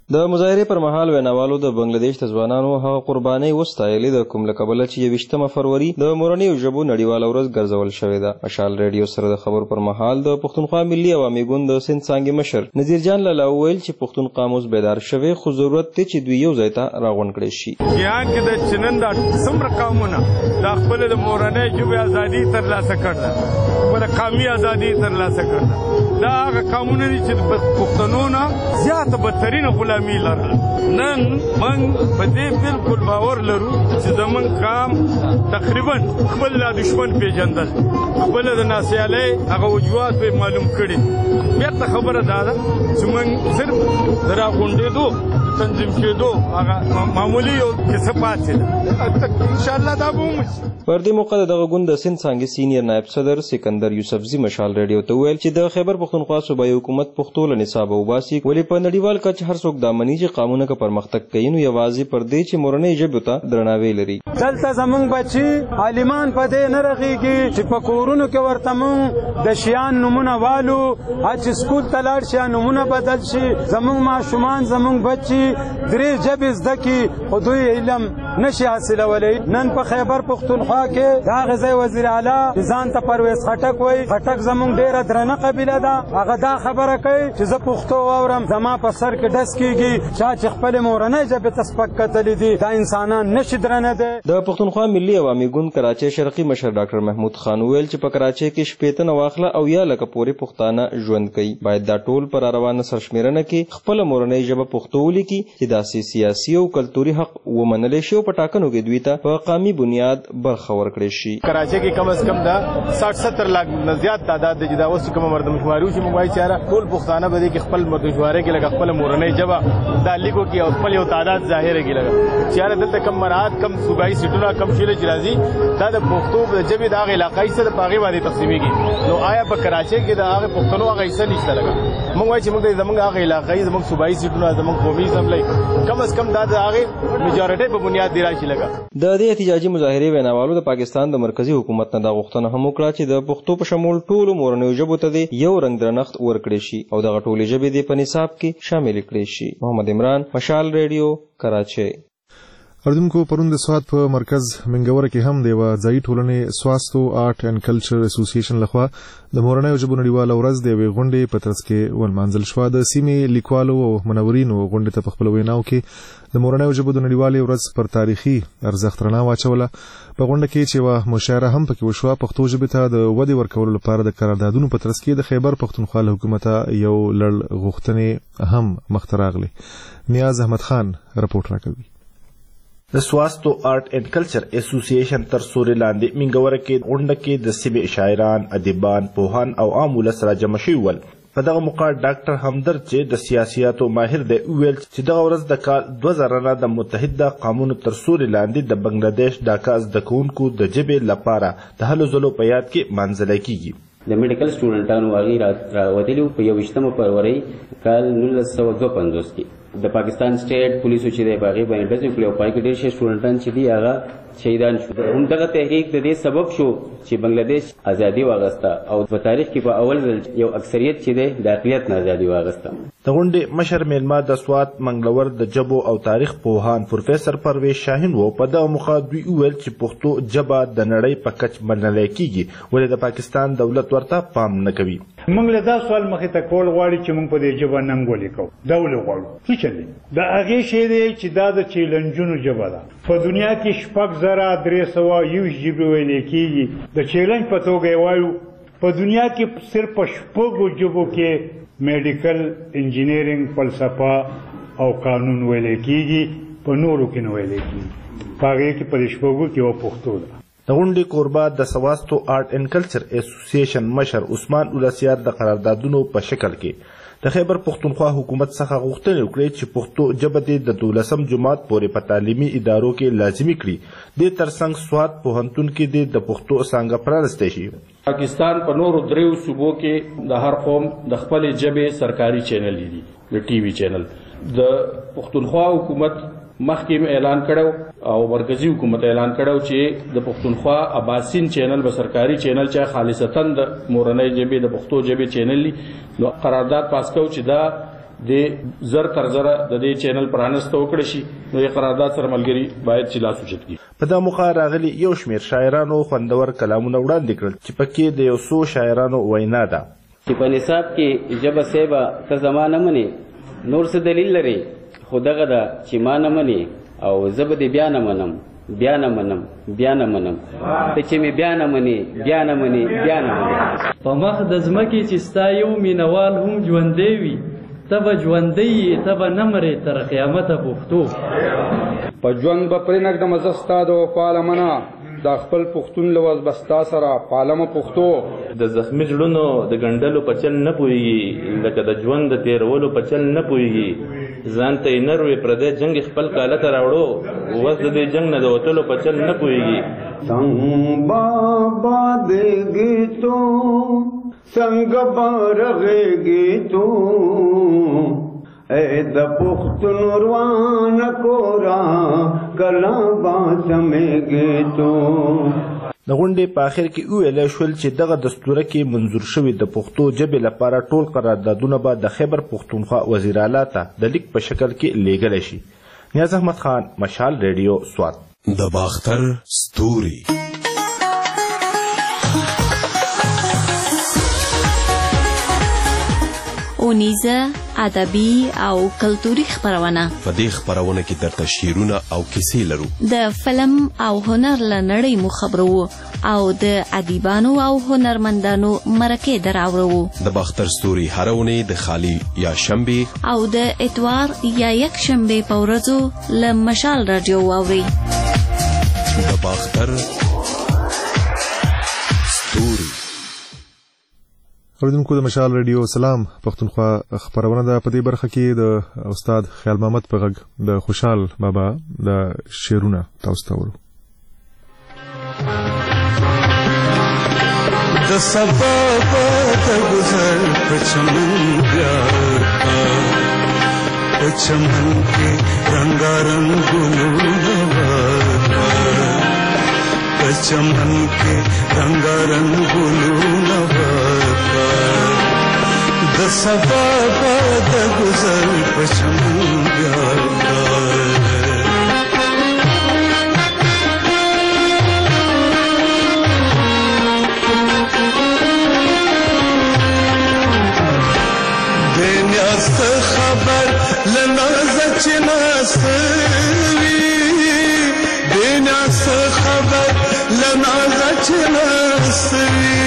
د مظاهرې پر مهال ویناوالو د بنگلاديش د ځوانانو هغه قربانۍ وستایلې د کوم له کبله چې یویشتمه فروری د مورنیو ژبو نړیواله ورځ ګرځول شوې ده. مشال ریډیو سره د خبرو پر مهال د پښتونخوا ملي عوامي ګوند د سند څانګې مشر نذیر جان لالا وویل چې پښتون قاموس بیدار شوی خو ضرورت دی چې دوی یو ځای ته راغونډ کړي شي. جهان کې د چنن د څومره قومونه د خپل د مورنۍ ژبې ازادي ترلاسه کړه، خپل قومي ازادي ترلاسه کړه. دا هغه قومونه دي چې د پښتنو نه زیاته بدترینه غلامي لرله. نن موږ په دې بالکل باور لرو چې زموږ قام تقریبا خپل دشمن پیژندل، خپل د ناسیالۍ هغه وجوهات به معلوم کړي. بیرته خبره دا ده چې موږ صرف د راغونډېدو تنظیم کېدو هغه معمولی یو کیسه پاتې ده. انشاءالله دا به ومومي. پر دې موقع دغه ګوند د سند څانګې سینیر نایب صدر سکندر یوسفزي مشال ریډیو ته وویل چې د خیبر پښتونخوا صوبایي حکومت پښتو له نصابه وباسي، ولې په نړیوال کچه هر څوک دا مني چې قانون که پرمختګ کوي نو یوازې پر دې چې مورنۍ ژبو ته درناوی لري. دلته زمونږ بچي عالمان په دې نه رغېږي چې په کورونو کې ورته مونږ د شیان نومونه والو، چې سکول ته لاړ شي نومونه بدل شي. زمونږ ماشومان زمونږ بچي درې ژبې زده کړي خو دوی علم نشي حاصلولی. نن په خیبر پښتونخوا کې د هغه ځای وزیر اعلی ځان ته پرویز خټک وایي. خټک زمونږ ډېره درنه قبیله ده. هغه دا خبره کوي چې زه پښتو واورم زما په سر کې ډس کېږي. چا چې خپلې مورنۍ ژبې ته سپک کتلي دي دا انسانان نشي درنه دی. د پښتونخوا ملي عوامي ګوند کراچۍ شرقي مشر ډاکټر محمود خان وویل چې په کراچۍ کې شپېته نه واخله او یا لکه پورې پښتانه ژوند کوي. باید دا ټول پر روانه سرشمېرنه کې خپله مورنۍ ژبه پښتو ولیکي چې داسې سیاسي او کلتوري حق ومنلی شي او په ټاکنو کې دوی ته په قامي بنیاد برخه ورکړی شي. کراچۍ کې کم از کم دا ساٹھ ستر لاک نه زیات تعداد دی چې دا اوس کوم مردمشماري چې موږ وایو چې ټول پښتانه به دي کې خپل مردمشماري کې لکه خپل مورنۍ ژبه دا لیکو کې او خپل یو تعداد ظاهر کې لګا چې دلته کم مراد کم صوبایي سیټونه کم شیل جرازي دا د پښتو د ژبې د هغه علاقې سره په هغه باندې تقسیمېږي. نو آیا په کراچۍ کې د هغه پښتنو هغه حصہ نشته لګا موږ وایو چې موږ زموږ هغه علاقې زموږ صوبایي سیټونه زموږ قومي اسمبلی کم از کم دا د هغه میجارټي په بنیاد دی راشي لګا. د دې احتجاجي مظاهرې ویناوالو د پاکستان د مرکزی حکومت نه دا غوښتنه هم وکړه چې د پښتو په شمول ټولو مورنیو ژبو ته یو رنګ درنښت ورکړي شي او دغه ټولې ژبې د په نصاب کې شامل کړي شي. محمد عمران، مشال ریډیو، کراچۍ. اردوونکو پرون د سواد په مرکز منګوره کې هم د یوه ځایي ټولنې سواستو آرټ اینډ کلچر اسوسییشن لخوا د مورنیو ژبو نړیواله ورځ د یوې غونډې په ترڅ کې ولمانځل شوه. د سیمې لیکوالو او منورینو غونډې ته په خپلو ویناو کې د مورنیو ژبو د نړیوالې ورځ پر تاریخي ارزښت رڼا واچوله. په غونډه کې چې یوه مشاعره هم پکې وشوه، پښتو ژبې ته د ودې ورکولو لپاره د قراردادونو په ترڅ کې د خیبر پښتونخوا له حکومته یو لړ غوښتنې هم مخته راغلې. نیاز احمد خان رپورټ راکوي. د سواستو آرټ اینڈ کلچر اسوسییشن تر سوري لاندې منګوره کې غونډه کې د سیمې شاعران، ادیبان، پوهان او عام ولس را جمع شوي ول. په دغه موقع ډاکټر همدرد چې د سیاسیاتو ماهر دی وویل چې دغه ورځ د کال دوه زره نه د متحده قومونو تر سوري لاندې د بنگلادیش ډاکا زده کوونکو د ژبې لپاره د هلو ځلو په یاد کې مانځلی کیږي. د میډیکل سټوډنټانو هغې راوتلي په یوویشتمه فروری کال نولس سوه دوه پنځوس کې د پاکستان سټیټ پولیسو چې دی په هغې باندې ډزې وکړې او په هغې کې ډېر ښه سټوډنټان چې دي هغه شهیدان شو. همدغه تحریک د دې سبب شو چې بنگلادیش ازادي واغسته او په تاریخ کې په اول ځل یو اکثریت چې دی د اقلیت نه ازادي واغسته. د غونډې مشر میلمه د سوات منګلور د ژبو او تاریخ پوهان پروفیسر پرویز شاهین و. په دغه موخه دوی وویل چې پښتو ژبه د نړۍ په کچ منلی کیږي ولې د پاکستان دولت ورته پام نه کوي. موږ له دا سوال مخې ته کول غواړي چې موږ په دې ژبه ننګ ولیکو. دا ولې غواړو؟ څه چل دی د هغې شی دی چې دا د چیلنجونو ژبه ده. په دنیا کې شپږ زره درې سوه یوویشت ژبې ویلې کېږي. د چیلنج په توګه یې وایو په دنیا کې صرف په شپږو ژبو کې میډیکل، انجینیرینګ، فلسفه او قانون ویلې کېږي، په نورو کې نه ویلې کېږي. په هغې کې په دې شپږو کې یوه پښتو ده. د غونډې کوربه د سواستو آرټ اینډ کلچر اسوسییشن مشر عثمان اولسیار د قراردادونو په شکل کې د خیبر پښتونخوا حکومت څخه غوښتنې وکړې چې پښتو ژبه دې د دولسم جماعت پورې په تعلیمي ادارو کې لازمي کړي. دې ترڅنګ سوات پوهنتون کې دې د پښتو څانګه پرانستی شي. پاکستان په نورو دریو صوبو کې د هر قوم د خپلې ژبې سرکاري چینل دي، د ټي وي چینل. د پښتونخوا حکومت مخکې اعلان کړو او مرکزی حکومت اعلان کړو چې د پښتونخوا اباسین چینل به سرکاري چینل چې خالصتا د مورنۍ ژبې د پښتو ژبې چینل نو قرارداد پاس کړو چې دا د زر تر زره د دې چینل پرانسته وکړي شي نو یې قرارداد سره ملګری باید چې لاس اوچت کړي. په دا موقع راغلي یو شمېر شاعرانو خوندور کلامونه وړاندې کړل چې پکې د یو څو شاعرانو وینا ده چې په نصاب کې ژبه سیبه ته زما نه منې نور څه دلیل لري خو دغه ده چې ما نه منې او زه به دې بیا نه منم بیا نه منم بیا نه منم ته چې مې بیا نه منې بیا نه منې بیا نه منې په مخ د ځمکې چې ستا یو مینوال هم ژوندی وي ته به ژوندی یې ته به نه مرې تر قیامته پښتو په ژوند به پرې نږدمه زه ستا د وفا لمنه دا خپل پښتون لوز بستا سره پالمه پښتو د زخمی زړونو د ګنډلو په چل نه پوهېږي لکه د ژوند د تېرولو په چل نه پوهېږي ځان ته یې نر وې پردی جنګ خپل کاله ته راوړو اوس د دې جنګ نه د وتلو په چل نه پوهېږي څنګ بابا دېږي تو څنګه به رغېږي تو اے د پختون روان کورا کلا با سمېږي تو. د غونډې په آخر کې وویلی شول چې دغه دستوره کې منظور شوي د پښتو ژبې لپاره ټول قراردادونه به د خیبر پښتونخوا وزیر اعلی ته د لیک په شکل کې لیږلی شي. نیاز احمد خان، مشال ریډیو، سوات. د باختر ستوري اونیزه ادبي او کلتوري خبرونه. په دې خبرونه کې درته شعرونه او کیسې لرو. د فلم او هنر له نړۍ مو خبرو او د ادیبانو او هنرمندانو مرکې دراوړو. د باختر ستوري هره اونۍ د خالی یا شنبه او د اتوار یا یک شنبه په ورځو له مشال رادیو واوري. د باختر ستوري. اوریدونکو د مشال ریډیو سلام. پښتونخوا خبرونه ده. په دې برخه کې د استاد خیال محمد په غږ د خوشحال بابا د شعرونه تاسو ته ورو. د سبا د گذر په چمن پیار کا په چمن کې رنگارنګ ګلونه په چمن کې رنگارنګ ګلونه د سبا د گذر په چمن پیار کا دنیاست خبر لنازه چه نستوی دنیاست خبر لنازه چه نستوی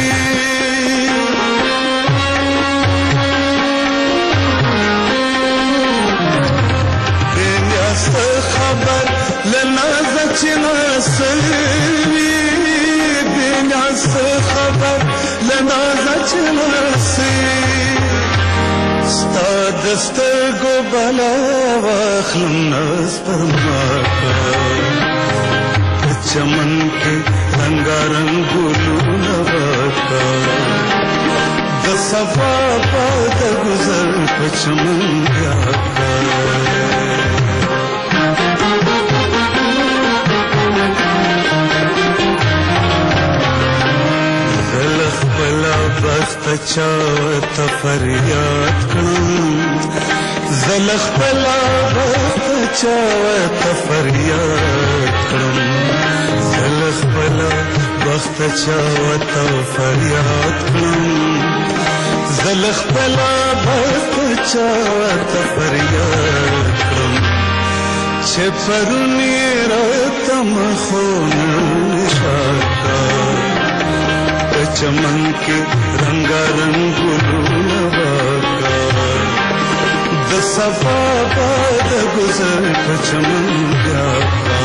خبر لنازه چه نستوی دنیاست خبر لنازه چه نستوی ستا دسترګو بلا واخلم ناز پر ماکا په چمن کې رنګارنګ ګلونه واکا د صفا د گذر په چمن واکا زلخ بلا بخت چاوت فریاد کړم زلخ بلا بخت چاوت فریاد کړم زلخ بلا بخت چاوت فریاد کړم زلخ بلا بخت چاوت فریاد کړم چې پرونی راتم خون شاکا چمن کې رنگارنګ ګلونه واکا د صفا د گذر په چمن واکا.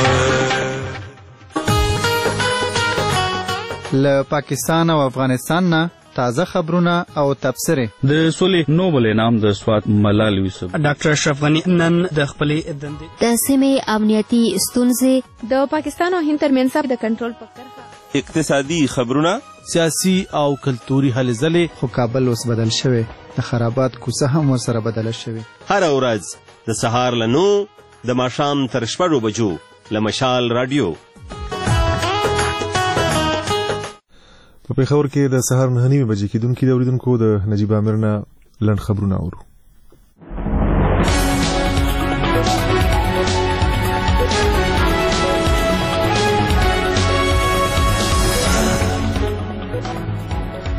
له پاکستان او افغانستان نه تازه خبرونه او تبصره. د سولې نوبل انعام د سوات ملال یوسف ډاکټر اشرف غنی نن د خپلې دندې د سیمې امنیتي ستونزې د پاکستان او هند ترمنځ د کنټرول په کرښه اقتصادي خبرونه سیاسي او کلتوري هلې ځلې. خو کابل اوس بدل شوی د خرابات کوڅه هم ورسره بدله شوې. هره ورځ د سهار له نو د ماښام تر شپږو بجو له مشال رادیو. په پېښور کې د سهار نهه نیمې بجې کېدونکي د اورېدونکو د نجیب عامر نه لنډ خبرونه اورو.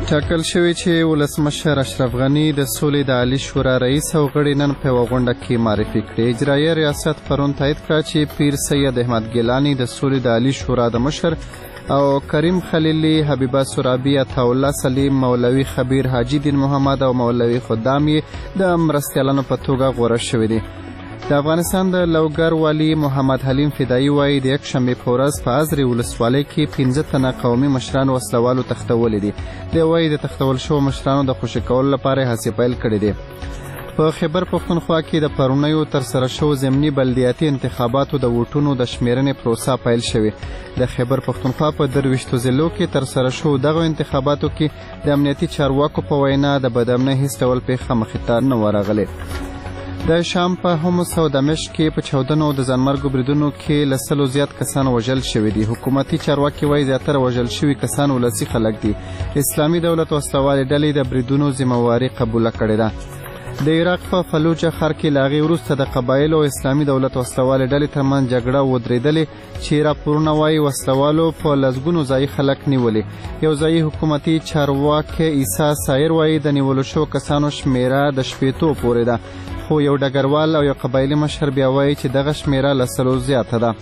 ټاکل شوی چې ولسمشر اشرف غنی د سولې د عالی شورا رئیس او غړي نن په یوه غونډه کې معرفي کړې. اجرایه ریاست پرون تایید کړه چې پیر سید احمد ګیلاني د سولې د عالی شورا د مشر او کریم خلیلی، حبیبه سرابی، عطاالله سلیم، مولوي خبیر حاجی دین محمد او مولوي خدام یې د مرستیالانو په توګه غوره شوي دي. د افغانستان د لوګر والي محمد حلیم فدایي وایي د یکشنبې په ورځ په ازرې ولسوالۍ کې پنځه تنه قومي مشران وسلوالو تښتولي دي. دی وایي د تښتول شوو مشرانو د خوشي کولو لپاره یې هڅې پیل کړي دي. په خیبر پښتونخوا کې د پرونیو ترسره شوو ضمني بلدیاتي انتخاباتو د ووټونو د شمیرنې پروسه پیل شوې. د خیبر پښتونخوا په درویشتو ضلعو کې ترسره شوو دغو انتخاباتو کې د امنیتي چارواکو په وینا د بدامنۍ هیڅ ډول پیښه مخې ته نه ورغلې. د شام په حمص او دمشق کې په چاودنو او د ځانمرګو بریدونو کې له سلو زیات کسان وژل شوي دي. حکومتي چارواکي وایي زیاتره وژل شوي کسان ولسي خلک دي. اسلامي دولت وسلوالې ډلې د بریدونو ذمهواري قبوله کړې ده. د عراق په فلوجه ښار کې له هغې وروسته د قبایلو او اسلامي دولت وسلوالې ډلې ترمنځ جګړه ودرېدلې چې راپورونه وایي وسلوالو په لسګونو ځایي خلک نیولې. یو ځایي حکومتي چارواکی عیسی سایر وایي د نیولو شوو کسانو شمیره د شپېتو پورې ده، خو یو ډګروال او یو قبایلي مشر بیا وایي چې دغه شمیره له سلو زیاته ده.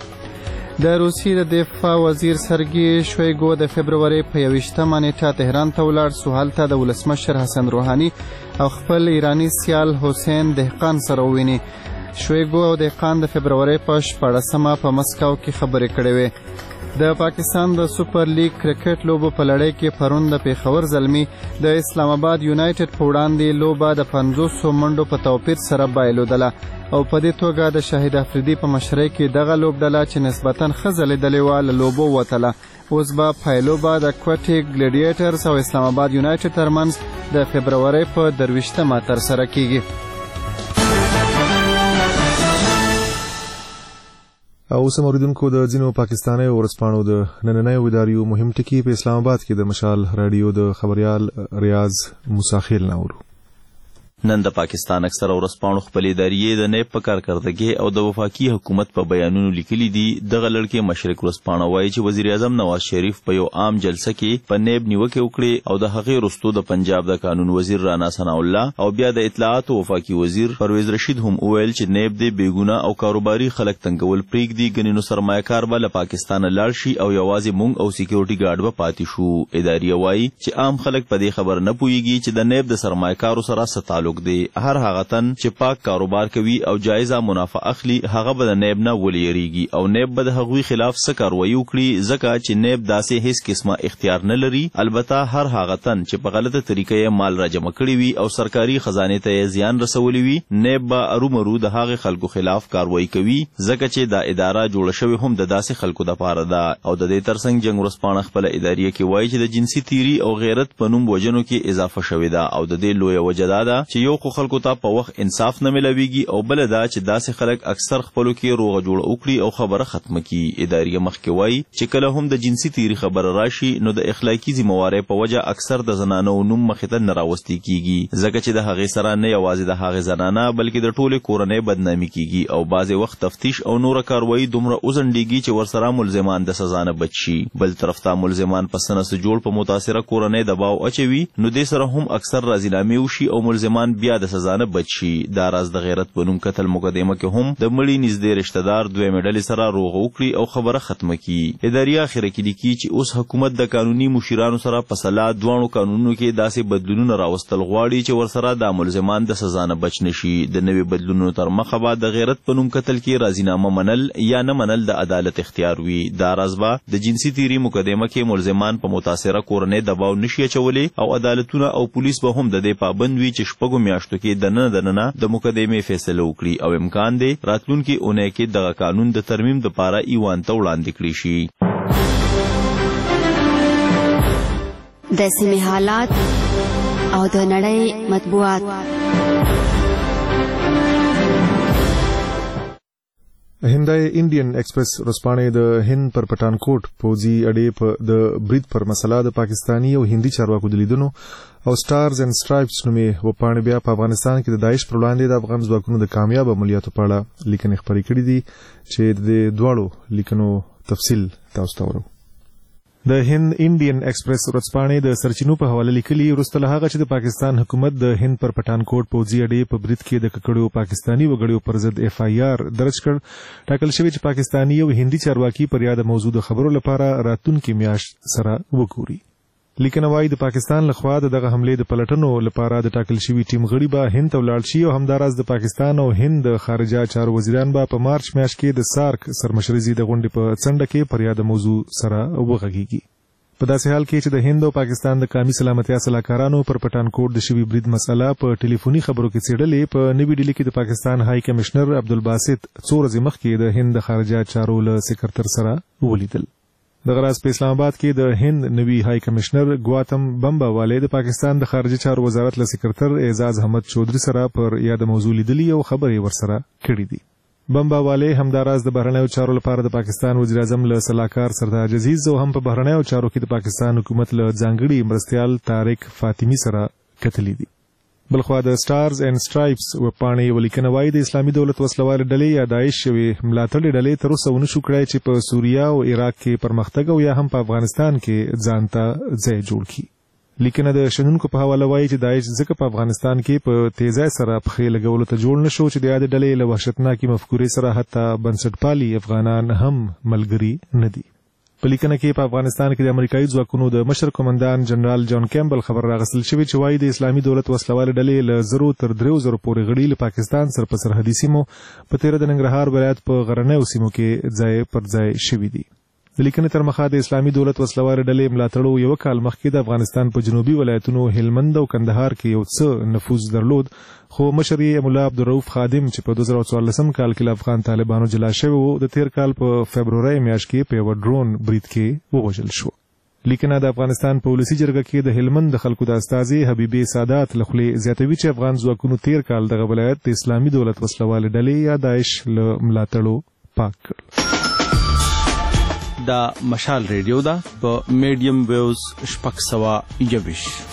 د روسیې د دفاع وزیر سرګي شویګو د فبرورۍ په یویشتمه نیټه تهران ته ولاړ سو. هلته د ولسمشر حسن روحاني او خپل ایراني سیال حسین دهقان سره وویني. شویګو او دهقان د فبرورۍ په شپاړسمه په مسکو کې خبرې کړې وې. د پاکستان د سوپر لیګ کرکټ لوبو په لړۍ کې پرون د پیښور زلمي د اسلام آباد یونایټډ په وړاندې لوبه د پنځوسو منډو په توپیر سره بایلودله او په دې توګه د شاهد افریدي په مشرۍ کې دغه لوبډله چې نسبتا ښه ځلېدلې وه له لوبو وتله. اوس به پایلوبه د کوټې ګلیډیټرز او اسلام آباد یونایټډ ترمنځ د فبرورۍ په درویشتمه ترسره کیږي. او اوس هم اوریدونکو د ځینو پاکستاني ورځپاڼو د نننیو اداریو مهم ټکي په اسلام آباد کې د مشال رادیو د خبريال ریاض موساخیل ناورو. نن د پاکستان اکثره ورځپاڼو خپلې ادارې د نیب په کارکردګۍ او د وفاقي حکومت په بیانونو لیکلي دي. دغه لړکې مشرق ورځپاڼه وایي چې وزیر اعظم نواز شریف په یو عام جلسه کې په نیب نیوکې وکړې او د هغې وروستو د پنجاب د قانون وزیر رانا ثناء الله او بیا د اطلاعات او وفاقي وزیر پرویز رشید هم وویل چې نیب د بېګونه او کاروباري خلک تنګول پرېږدي، ګنې نو سرمایه‌کار به له پاکستانه لاړ شي او یوازې موږ او سیکیورټي ګارډ به پاتې شو. اداریه وایي چې عام خلک په دې خبر نه پوهېږي چې د نیب د سرمایه‌کارو سره څه تعلق دی. هر هغه تن چې پاک کاروبار کوي او جایزه منافع اخلي هغه به د نیب نه ولیریږي او نیب به د هغوی خلاف څه کاروایي وکړي، ځکه چې نیب داسې هیڅ قسمه اختیار نه لري. البته هر هغه تن چې په غلطه طریقه یې مال را جمع کړی وي او سرکاري خزانې ته یې زیان رسولی وي، نیب به ارومرو د هغې خلکو خلاف کاروایي کوي، ځکه چې دا اداره جوړه شوې هم د داسې خلکو دپاره ده. او د دې ترڅنګ جنګ ورځپاڼه خپله اداریه کې وایي چې د جنسي تیري او غیرت په نوم وژنو کې اضافه شوې ده او د دې لویه وجه دا ده چې یو خو خلکو ته په وخت انصاف نه ملويږي او بل دا چې داسې خلک اکثر خپلو کې روغه جوړه وکړي او خبره ختمه کړي. اداریه مخکې وایي چې کله هم د جنسي تیري خبره راشي نو د اخلاقي ذمهوارۍ په وجه اکثر د زنانو نوم مخې ته نه راوستي کیږي، ځکه چې د هغې سره نه یوازې د هغې زنانه بلکې د ټولې کورنۍ بدنامي کیږي او بعضې وخت تفتیش او نوره کاروایي دومره وځنډېږي چې ورسره ملزمان د سزا نه بچ شي. بل طرف ته ملزمان په څه نه څه جوړ په متاثره کورنۍ دباو اچوي نو دې سره هم اکثر راضینامې وشي او ملزمان بیا د سزا نه بچ شي. دا راز د غیرت په نوم قتل مقدمه کې هم د مړي نږدې رشته دار دویمې ډلې سره روغه وکړي او خبره ختمه کړي. اداریه اخره کې لیکي چې اوس حکومت د قانوني مشیرانو سره په سلا دواړو قانونونو کې داسې بدلونونه راوستل غواړي چې ورسره د ملزمان د سزا نه بچ نشي. د نوي بدلونونو تر مخه به د غیرت په نوم قتل کې راضینامه منل یا نه منل د عدالت اختیار وي. دا راز به د جنسي تیري مقدمه کې ملزمان په متاثره کورنۍ دباو نشي اچولی او عدالتونه او پولیس به هم د دې پابند وي چې شپږو میاشتو کې دننه دننه د مقدمې فیصله وکړي او امکان دی راتلونکي اونۍ کې دغه قانون د ترمیم دپاره ایوان ته وړاندې کړي شي. د سیمې حالات او د نړۍ مطبوعات. هندای انډین ایکسپریس ورځپاڼې د هند پر پټانکوټ پوځي اډې په د برید پر مسله د پاکستاني او هندي چارواکو د لیدنو او سټارز اینڈ سټرایپس نومې وپاڼې بیا په افغانستان کې د داعش پر وړاندې د افغان ځواکونو د کامیاب عملیاتو په اړه لیکنې خپرې کړې دي چې د دواړو لیکنو تفصیل تاسو ته ورو. د هند انډین ایکسپریس ورځپاڼې د سرچینو په حواله لیکلي وروسته له هغه چې د پاکستان حکومت د هند پر پټانکوټ پوځي اډې په برید کې د ککړو پاکستاني وګړو پر ضد اف آی آر درج کړ، ټاکل شوی چې پاکستاني او هندي چارواکي پر یاد موضوع د خبرو لپاره راتلونکي میاشت سره وګوري. لیکنه وايي د پاکستان لخوا دغه حملې د پلټنو لپاره د ټاکل شوی ټیم غړي به هند ته ولاړ شي او همداراز د پاکستان او هند د خارجه چارو وزیران به په مارچ میاشت کې د سارک سرمشرزي د غونډې په څنډه کې پر یاد موضوع سره وغږیږي. په داسې حال کې چې د هند او پاکستان د قومي سلامتیا سلاکارانو پر پټانکوټ د شوی برید مسله په ټلیفوني خبرو کې څېړلې، په نوي ډیلي کې د پاکستان های کمشنر عبدالباسط څو ورځې مخکې د هند د خارجه چارو له سکرتر سره ولیدل. دغه راز په اسلام آباد کې د هند نوي های کمشنر ګواتم بمبا والے د پاکستان د خارجه چارو وزارت له سکرتر اعزاز احمد چودھری سره پر یاد موضوع لیدلی او خبرې ورسره کړې دي. بمبا والے همداراز د بهرنیو چارو لپاره د پاکستان وزیر اعظم له سلاکار سردار عزیز او هم په بهرنیو چارو کې د پاکستان حکومت له ځانګړي مرستیال طارق فاطمی سره کتلې دي. بلخوا د سټارز اینڈ سټرایپس وپاڼې ولیکنه وايي د اسلامي دولت وسلوال ډلې یا داعش شوي ملاتړ ډلې تر اوسه ونه شو کړای چې په سوریه او عراق کې پرمختګ او یا هم په افغانستان کې ځان ته ځای جوړ کړي. لیکنه د شنونکو په حواله وایي چې داعش ځکه په افغانستان کې په تیزی سره پښې لګولو ته جوړ نشو چې د یادې ډلې له وحشتناکې مفکورې سره حتی بنسټپالي افغانان هم ملګري نه دي. په لیکنه کې په افغانستان کې د امریکایي ځواکونو د مشر قومندان جنرال جان کیمبل خبر راغستل شوی چې وایي د اسلامي دولت وسلوال ډلې له زرو تر دریو زرو پورې غړي له پاکستان سره په سرحدي سیمو په تیره د ننګرهار ولایت په غرنیو سیمو کې ځای پر ځای شوي دي. د لیکنې تر مخه د اسلامي دولت وسلوال ډلې ملاتړو یو کال مخکې د افغانستان په جنوبي ولایتونو هلمند او کندهار کې یو څه نفوذ درلود، خو مشر یې ملا عبدالرؤف خادم چې په دوه زره څوارلسم کال کې له افغان طالبانو جلا شوی و د تیر کال په فبرورۍ میاشت کې په یوه ډرون برید کې ووژل شو. لیکنه د افغانستان په ولسي جرګه کې د هلمند د خلکو د استازي حبیبې سادات له خولې زیاتوي چې افغان ځواکونو تیر کال دغه ولایت د اسلامي دولت وسلوال ډلې یا داعش له ملاتړو پاک کړ. دا مشال ریډیو ده په میډیم ویوز شپږ سوه یوویشت.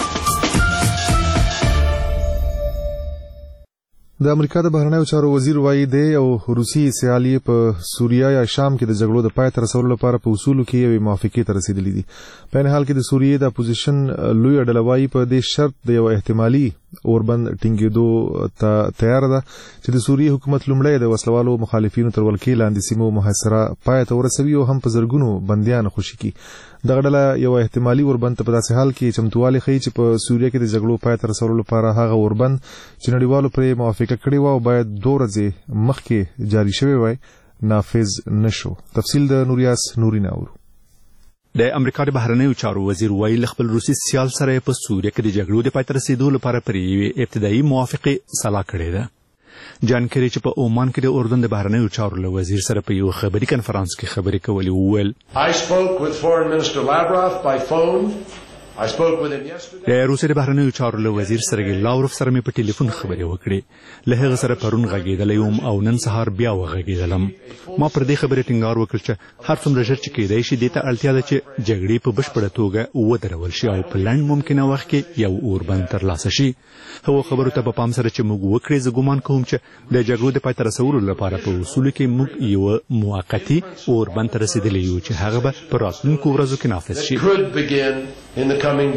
د امریکا د بهرنیو چارو وزیر وایي دی او روسي سیالي په سوریه یا شام کې د جګړو د پای ته رسولو لپاره په اصولو کې یوې موافقې ته رسیدلي دي. په این حال کې د سوریې د اپوزیشن لویه ډله وایي په دې شرط د یو احتمالي اوربند ټینګېدو ته تیار ده چې د سوریې حکومت لومړی د وسلوالو مخالفینو تر ولکې لاندې سیمو محاصره پای ته ورسوي او هم په زرګونو بندیان خوشي کړي. دغه ډله یو احتمالي اوربند ته په داسې حال کې چمتووالی ښیي چې په سوریه کې د جګړو پای ته رسولو لپاره هغه اوربند چې نړیوالو پرې موافقه کړې وه او باید دوه ورځې مخکې جاري شوی وای نافذ نشو. تفصیل د نوریاس نوري نه اورو. د امریکا د بهرنیو چارو وزیر ویل خپل روسي سیال سره په سوریه کې د جګړو د پای ته رسیدو لپاره پر یوې ابتدایي موافقې سلا کړې ده. جان کری چې په عمان کې د اردن د بهرنیو چارو له وزیر سره په یو خبري کنفرانس کې خبرې کولې وویل I spoke with Foreign Minister Lavrov by phone. I spoke with him yesterday. د روسي د بهرنیو چارو له وزیر سرګي لاوروف سره مې په ټلیفون خبرې وکړې. له هغه سره پرون غږېدلی وم او نن سهار بیا وغږېدلم. ما پر دې خبرې ټینګار وکړ چې هر څومره ژر چې کېدای شي دې ته اړتیا ده چې جګړې په بشپړه توګه ودرول شي او په لنډ ممکنه وخت کې یو اوربند ترلاسه شي. هغو خبرو ته په پام سره چې موږ وکړې زه ګمان کوم چې د جګړو د پای ته رسولو لپاره په اصولو کې موږ یوه موقتي اوربند ته رسېدلی یو چې هغه به په راتلونکو ورځو کې نافذ شي.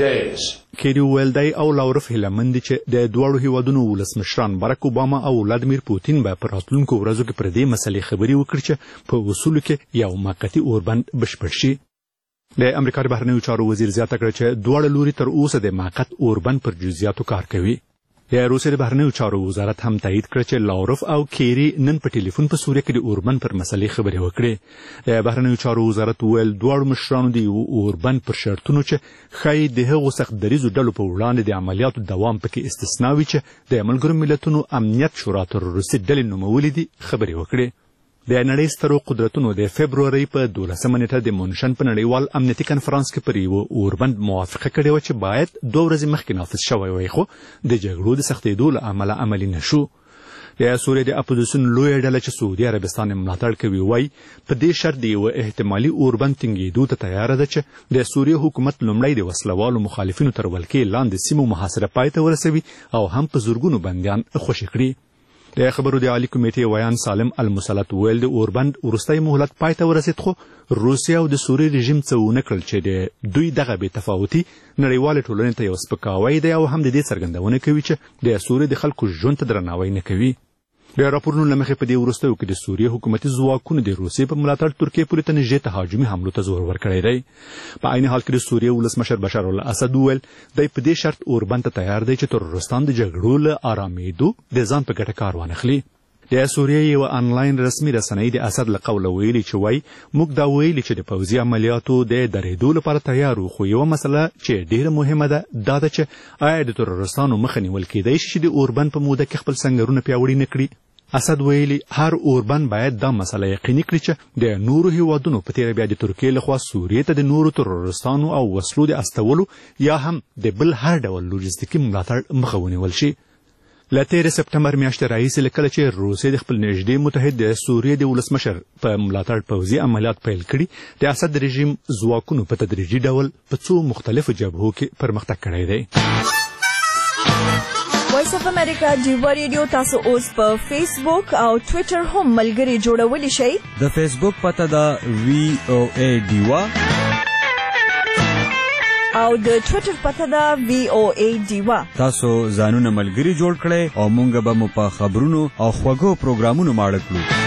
کیری ویل دی او لاوروف هیلمند چې د دواړو هیوادونو ولسمشران باراک اوباما او ولادیمیر پوتین به په راتلونکو ورځو کې پر دې مسلې خبرې وکړي چې په اصولو کې یو موقتي اوربند بشپړ شي. د امریکا د بهرنیو چارو وزیر زیاته کړه چې دواړه لوري تر اوسه د موقت اوربند پر جزئیاتو کار کوي. د روسیې د بهرنیو چارو وزارت هم تایید کړ چې لاوروف او کیری نن په ټلیفون په سوریه کې د اوربند پر مسلې خبرې وکړې. د بهرنیو چارو وزارت ویل دواړو مشرانو د یو اوربند پر شرطونو چې ښایي د هغو سخت دریځو ډلو په وړاندې د عملیاتو دوام پکې استثنا وي چې د ملګرو ملتونو امنیت شورا تروریستي ډلې نومولې دي خبرې وکړې. د نړۍ سترو قدرتونو د فبرورۍ په دولسمه نیټه د مونشن په نړیوال امنیتي کنفرانس کې پر یو اوربند موافقه کړې وه چې باید دوه ورځې مخکې نافذ شوی وای خو د جګړو د سختېدو له امله عملي نشو. د سوریې د اپوزیسیون لویه ډله چې سعودي عربستان یې ملاتړ کوي وایي په دې شرط د یوه احتمالي اوربند ټینګېدو ته تیاره ده چې د سوریې حکومت لومړی د وسلوالو مخالفینو تر ولکې لاندې سیمو محاصره پای ته ورسوي او هم په زرګونو بندیان خوشي کړي. د خبرو د عالی کمیټې ویان سالم المسلط ویل د اوربند وروستی مهلت پای ته ورسید خو روسیا او د سوریې رژیم څه ونه کړل چې د دوی دغه بې تفاوتي نړیوالې ټولنې ته یو سپکاوی دی او هم د دې څرګندونه کوي چې د سوریې د خلکو ژوند ته درناوی نه کوي. د راپورونو له مخې په دې وروستیو کې د سوریې حکومتي ځواکونو د روسیې په ملاتړ ترکیې پورې ته نږدې تهاجمي حملو ته زور ورکړی دی. په عین حال کې د سوریې ولسمشر بشار الاسد وویل دی په دې شرط اوربند ته تیار دی چې ترورستان د جګړو له ارامېدو د ځان په ګټه کار وانخلي. د سوریې یو انلاین رسمي رسنۍ د اسد له قوله ویلي چې وایي موږ دا ویلي چې د پوځي عملیاتو د درېدو لپاره تیار وو، خو یوه مسله چې ډیره مهمه ده دا ده چې آیا د ترورستانو مخه نیول کیدای شي چې د اوربند په موده کې خپل سنګرونه پیاوړي نه کړي. اسد ویلي هر اوربند باید دا مسله یقیني کړي چې د نورو هیوادونو په تیره بیا د ترکیې لخوا سوریې ته د نورو ترورستانو او وسلو د استولو یا هم د بل هر ډول لوجستیکي ملاتړ مخه ونیول شي. له تېرې سپټمبر میاشتې راهیسې له کله چې روسیې د خپل نږدې متحد د سوریې د ولسمشر په ملاتړ پوځي عملیات پیل کړي د اسد رژیم ځواکونو په تدریجي ډول په څو مختلفو جبهو کې پرمختګ کړی دی. وایس اف امریکا ډیوا ریډیو تاسو اوس په فیسبوک او ټویټر هم ملګري جوړولی شئ. د فیسبوک پته ده وی او ای ډیوا او د ټویټر پته ده وی او ای ډیوا. تاسو ځانونه ملګري جوړ کړئ او مونږ به مو په خبرونو او خوږو پروګرامونو ماړه کړو.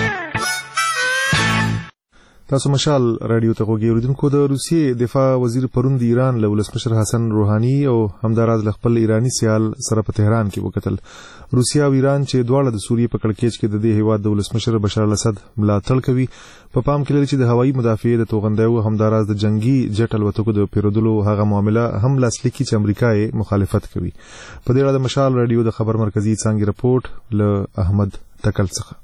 تاسو مشال رادیو ته غوږی اوریدونکو. د روسیې دفاع وزیر پرون د ایران له ولسمشر حسن روحاني او همداراز له خپل ایرانی سیال سره په تهران کې وکتل. روسیا او ایران چې دواړه د سوریې په کړکېچ کې د دې هیواد د ولسمشر بشار الاسد ملاتړ کوي په پام کې لري چې د هوایي مدافعې د توغندیو همداراز د جنگي جټ الوتکو د پیرودلو هغه معامله هم لاسلیکي چې امریکا یې مخالفت کوي. په دې اړه د مشال رادیو د خبر مرکزی څانګې رپورټ له احمد تکل څخه.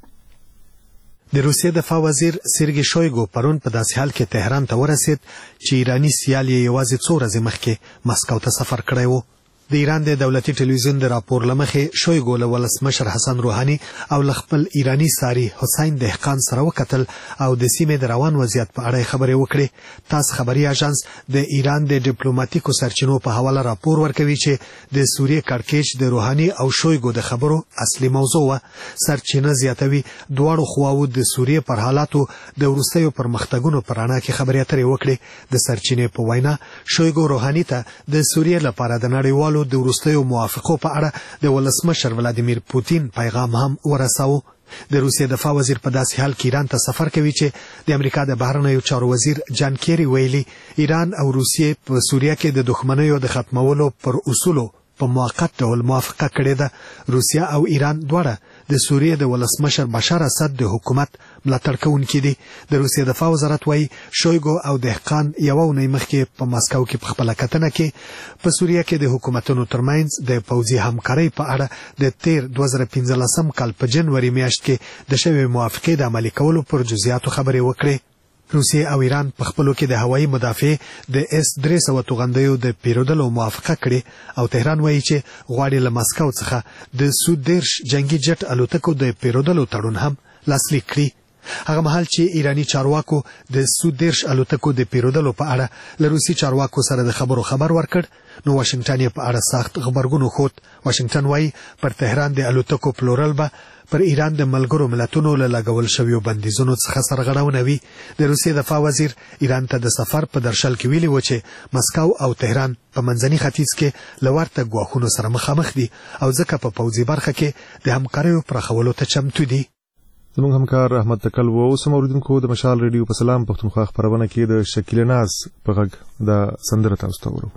د روسیې دفاع وزیر سرګی شویګو پرون په داسې حال کې تهران ته ورسید چې ایرانی سیال یې یوازې څو ورځې مخکې مسکو ته سفر کړی و. د ایران د دولتي ټلویزیون د راپور لمخې شویګو له ولسمشر حسن روحاني او له خپل ایرانی ساری حسین دهقان سره وکتل او د سیمې د روان وضعیت په اړه خبرې وکړې. تاس خبري اژانس د ایران د ډیپلوماټیکو سرچینو په حواله راپور ورکوي چې د سوریې کړکېچ د روحاني او شویګو د خبرو اصلي موضوع و. سرچینه زیاتوي دواړو خواوو د سوریې پر حالاتو د وروستیو پرمختګونو پر اړه کې خبرې اترې وکړې. د سرچینې په وینا شویګو روحاني ته د سوریې لپاره د نړیوالو د وروستیو موافقو په اړه د ولسمشر ولادیمیر پوتین پیغام هم ورساوه. د روسیې دفاع وزیر په داسې حال کې ایران ته سفر کوي چې د امریکا د بهرنیو چارو وزیر جان کیری ویلي ایران او روسیې په سوریه کې د دښمنیو د ختمولو پر اصولو په موقت ډول موافقه کړې ده. روسیا او ایران دواړه د سوریې د ولسمشر بشار اسد د حکومت ملاتړ کوونکي دي. د روسیې دفاع وزارت وایي شویګو او دهقان یوه اونۍ مخکې په ماسکو کې په خپله کتنه کې په سوریه کې د حکومتونو ترمنځ د پوځي همکارۍ په اړه د تیر دوه زره پنځلسم کال په جنوري میاشت کې د شوې موافقې د عملي کولو پر جزئیاتو خبرې وکړې. روسیې او ایران په خپلو کې د هوایي مدافعې د اس درې سوه توغندیو د پیرودلو موافقه کړې او تهران وایي چې غواړي له ماسکو څخه د سو دېرش جنگي جټ الوتکو د پیرودلو تړون هم لاسلیک کړي. هغه مهال چې ایرانی چارواکو د سو دېرش الوتکو د پیرودلو په اړه له روسي چارواکو سره د خبرو خبر ورکړ نو واشنگټن یې په اړه سخت غبرګون وښود. واشنگټن وایي پر تهران د الوتکو پلورل به پر ایران د ملګرو ملتونو له لګول شویو بندیزونو څخه سرغړونه وي. د روسیې دفاع وزیر ایران ته د سفر په درشل کې ویلي و چې مسکو او تهران په منځني ختیځ کې له ورته ګواښونو سره مخامخ دي او ځکه په پوځي برخه کې د همکاریو پراخولو ته چمتو دي. زموږ همکار احمد تکل و. اوس هم اوریدونکو د مشال ریډیو په سلام پښتونخوا خپرونه کې د شکیل ناز په غږ د سندره تاسو ته ورو.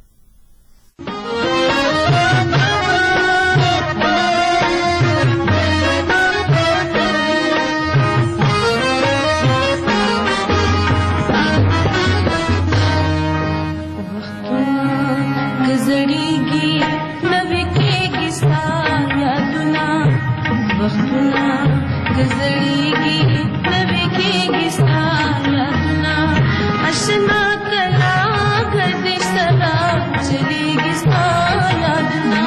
Ashna kala gadish sada chali gisna yadna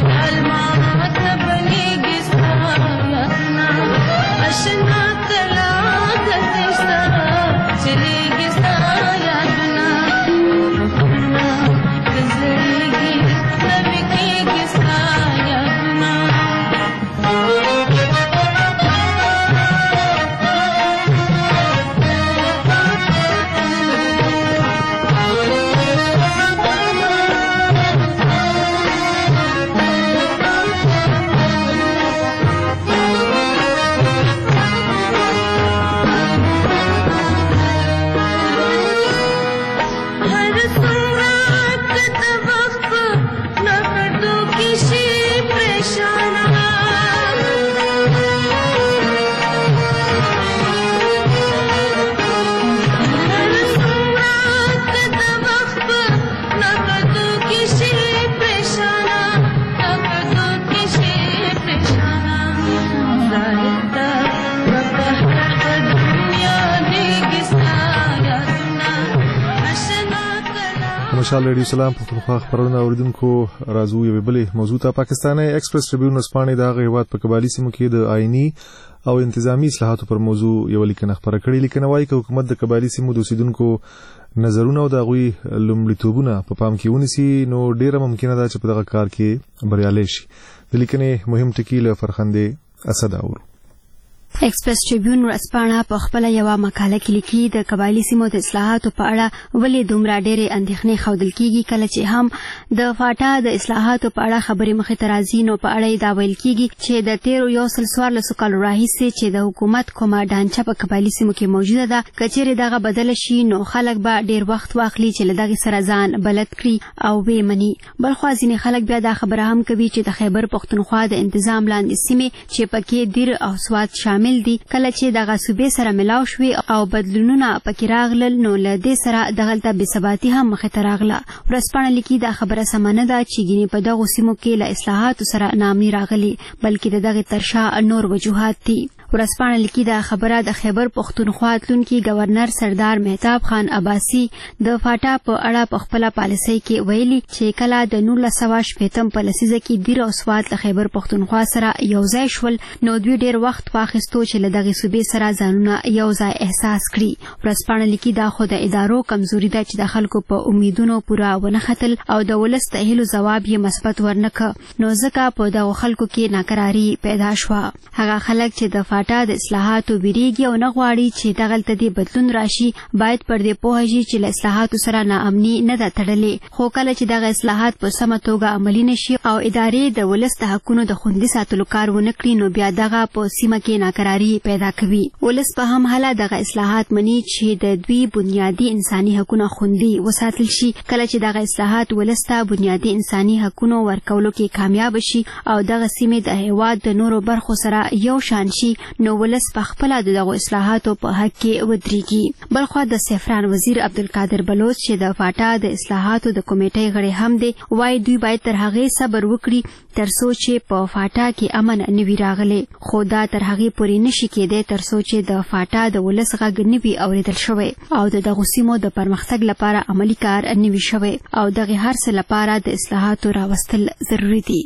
مشال ریډیو سلام پښتونخوا خبرونه اوریدونکو راځو یو بلې موضوع ته. پاکستاني ایکسپریس ټریبیون سپانې د هغه هیواد په قبایلی سیمو کې د آئینی او انتظامی اصلاحاتو پر موضوع یو لیکنه خبره کړې. لیکنه وايي چې حکومت د قبایلی سیمو د اوسیدونکو نظرونه او د غوي لومړیتوبونه په پام کې ونیسي نو ډیره ممکنه ده چې په دغه کار کې بریالي شي. د لیکنې مهم ټکی له فرخنده اسد اورو. ایکسپریس ټریبیون ورځپاڼه په خپل یو مقاله کې لیکي د قبایلی سیمو د اصلاحاتو په اړه ولې دومره ډېرې اندېښنې ښودل کیږي کله چې هم د فاټا د اصلاحاتو په اړه خبرې مخې ته راځي نو په اړه یې دا ویل کیږي چې د تیرو یو سل څوارلسو کالو راهیسې چې د حکومت کومه ډانچه په قبایلی سیمو کې موجوده ده که چیرې دغه بدله شي نو خلک به ډېر وخت واخلي چې له دغې سره ځان بلد کړي او ویې مني. بلخوا ځینې خلک بیا دا خبره هم کوي چې د خیبر پښتونخوا د انتظام لاندې سیمې چې پکې دیر او سوات شامل دي کله چې دغه صوبې سره ملاو شوي او بدلونونه پکې راغلل نو له دې سره دغلته بې ثباتي هم مخې ته راغله. ورځپاڼه لیکي دا خبره سمه نه ده چې ګینې په دغو سیمو کې له اصلاحاتو سره نامني راغلي بلکې د دغې تر شا نور وجوهات دي. ورځپاڼه لیکي دا خبره د خیبر پښتونخوا تلونکي گورنر سردار مهتاب خان عباسي د فاټا په اړه په خپله پالیسۍ کې ویلي چې کله د نولس سوه شپېتم په لسیزه کې دیر او سوات له خیبر پښتونخوا سره یو ځای شول نو دوی ډېر وخت واخیستو چې له دغې صوبې سره ځانونه یو ځای احساس کړي. ورځپاڼه لیکي دا خو د ادارو کمزوري ده چې د خلکو په امیدونو پوره ونه ختل او د ولس د هیلو ځواب یې مثبت ورنکړ نو ځکه په دغو خلکو کې ناکراري پیدا شوه. هغه خلک چې د فاټا د اصلاحاتو بیریږي او نه غواړي چې دغلته دې بدلون راشي باید پر دې پوه شي چې له اصلاحاتو سره ناامني نه ده تړلې خو کله چې دغه اصلاحات په سمه توګه عملي نشي او ادارې د ولس د حقونو د خوندي ساتلو کار ونه کړي نو بیا دغه په سیمه کې ناکراري پیدا کوي. ولس په هم حاله دغه اصلاحات مني چې د دوی بنیادي انساني حقونه خوندي وساتل شي. کله چې دغه اصلاحات ولس ته بنیادي انساني حقونو ورکولو کې کامیاب شي او دغه سیمې د هیواد د نورو برخو سره یو شان شي نو ولس په خپله د دغو اصلاحاتو په حق کې ودرېږي. بلخوا د سیفران وزیر عبدالقادر بلوچ چې د فاټا د اصلاحاتو د کمیټۍ غړی هم دی وایي دوی باید تر هغې صبر وکړي تر څو چې په فاټا کې امن نه وي راغلی خو دا تر هغې پورې نشي کېدی تر څو چې د فاټا د ولس غږ نه وي اورېدل شوی او د دغو سیمو د پرمختګ لپاره عملي کار نه وي شوی او دغې هر څه لپاره د اصلاحاتو راوستل ضروري دي.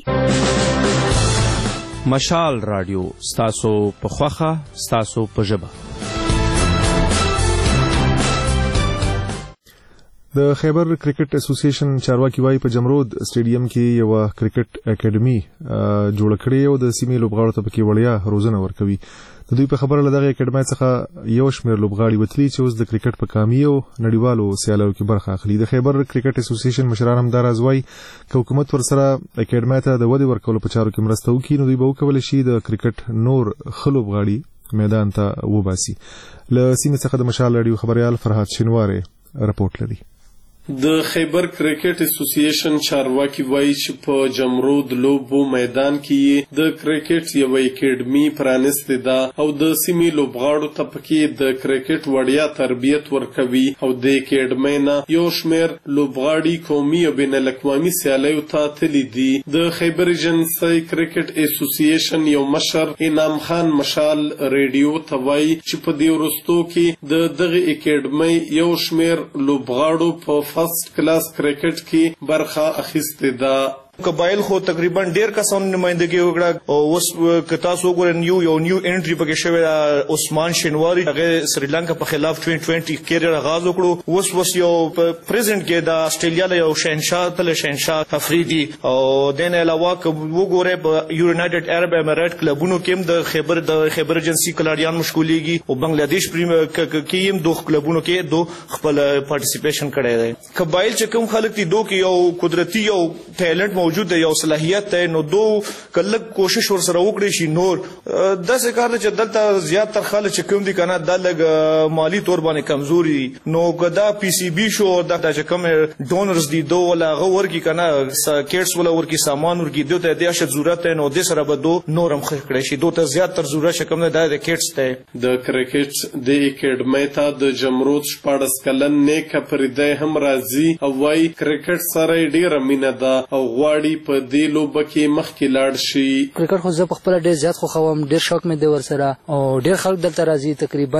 مشال رادیو ستاسو په خوخه ستاسو په ژبه. د خیبر کرکټ اسوسییشن چارواکي وايي په جمرود سټیډیم کې یو کرکټ اکیډمي جوړ کړې او د سیمې لوبغاړو ته پکې وړیا روزنه ورکوي. د دوی په خبره لدغه اکیډمي څخه یو شمېر لوبغاړي وتلي چې اوس د کرکټ په کامي او نړیوالو سیالیو کې برخه اخلي. د خیبر کرکټ اسوسییشن مشران هم دا راز وايي چې حکومت ورسره اکیډمي ته د ودې ورکولو په چارو کې مرسته وکړي نو دوی به وکولی شي د کرکټ نور ښه لوبغاړي میدان ته وباسي. له سیمې څخه د مشال رادیو خبریال فرهاد شینوارې رپورټ لري. د خیبر کرکټ اسوسییشن چارواکي وایي چې په جمرود لوبو میدان کې د کرکټ یو اکیډمي پرانستې ده او د سیمې لوبغاړو ته پکې د کرکټ وړیا تربیت ورکوي او د اکیډمي نه یو شمېر لوبغاړي قومي او بین الاقوامي سیالیو ته تللي دي. د خیبر ایجنسۍ کرکټ اسوسییشن یو مشر انعام خان مشال ریډیو ته وایي چې په دې وروستو کې د دغه اکیډمي یو شمېر لوبغاړو په فرست کلاس کرکټ کې برخه اخیستې ده. قبایل خو تقریبا ډیر کسان نمائندګي وکړه او اوس که تاسو وګورئ یو یو نیو انټری پکې شوی عثمان شینواری هغه سریلانکا په خلاف ټوینټي ټوینټي کیریئر آغاز وکړو اوس اوس یو پریزیدنت کې د استرالیا له یو شهنشاه تل شهنشاه افریدي او دین علاوه وګورئ په یونایټډ عرب امارات کلبونو کې د خیبر د خیبر ایجنسی کلاډیان مشغولېږي او بنگلاديش کې هم دوه کلبونو کې دوه خپل پارټیسیپیشن کړی دی. قبایل چې کوم خلک دي دوه کې یو قدرتي یو ټیلنټ موجود دی یو صلاحیت دی نو دوه کله کوشش ورسره وکړي شي نور داسې کار چې دلته زیات تر خلک چې کوم دي کنه دا لږ مالی تور باندې کمزوري نو کدا پی سی بی شو دا چې کوم ډونرز دي دوه ولا غور کی کنه کیټس ولا ور کی سامان ور کی دوی ته د اشه ضرورت نو د سره به دوه نورم خښ کړي شي دوی ته زیات تر ضرورت شکم نه د کیټس ته د کرکټ د اکیډمۍ ته د جمرود شپاړس کلن نیک پردی هم راځي او وايي کرکټ سره ډیره مینه ده او غواړي په دې لوبه کې مخکې لاړ شي. کرکټ خو زه په خپل ډیر زیات خو خوم ډیر شوق مې دی ورسره او ډیر خلک دلته راځي تقریبا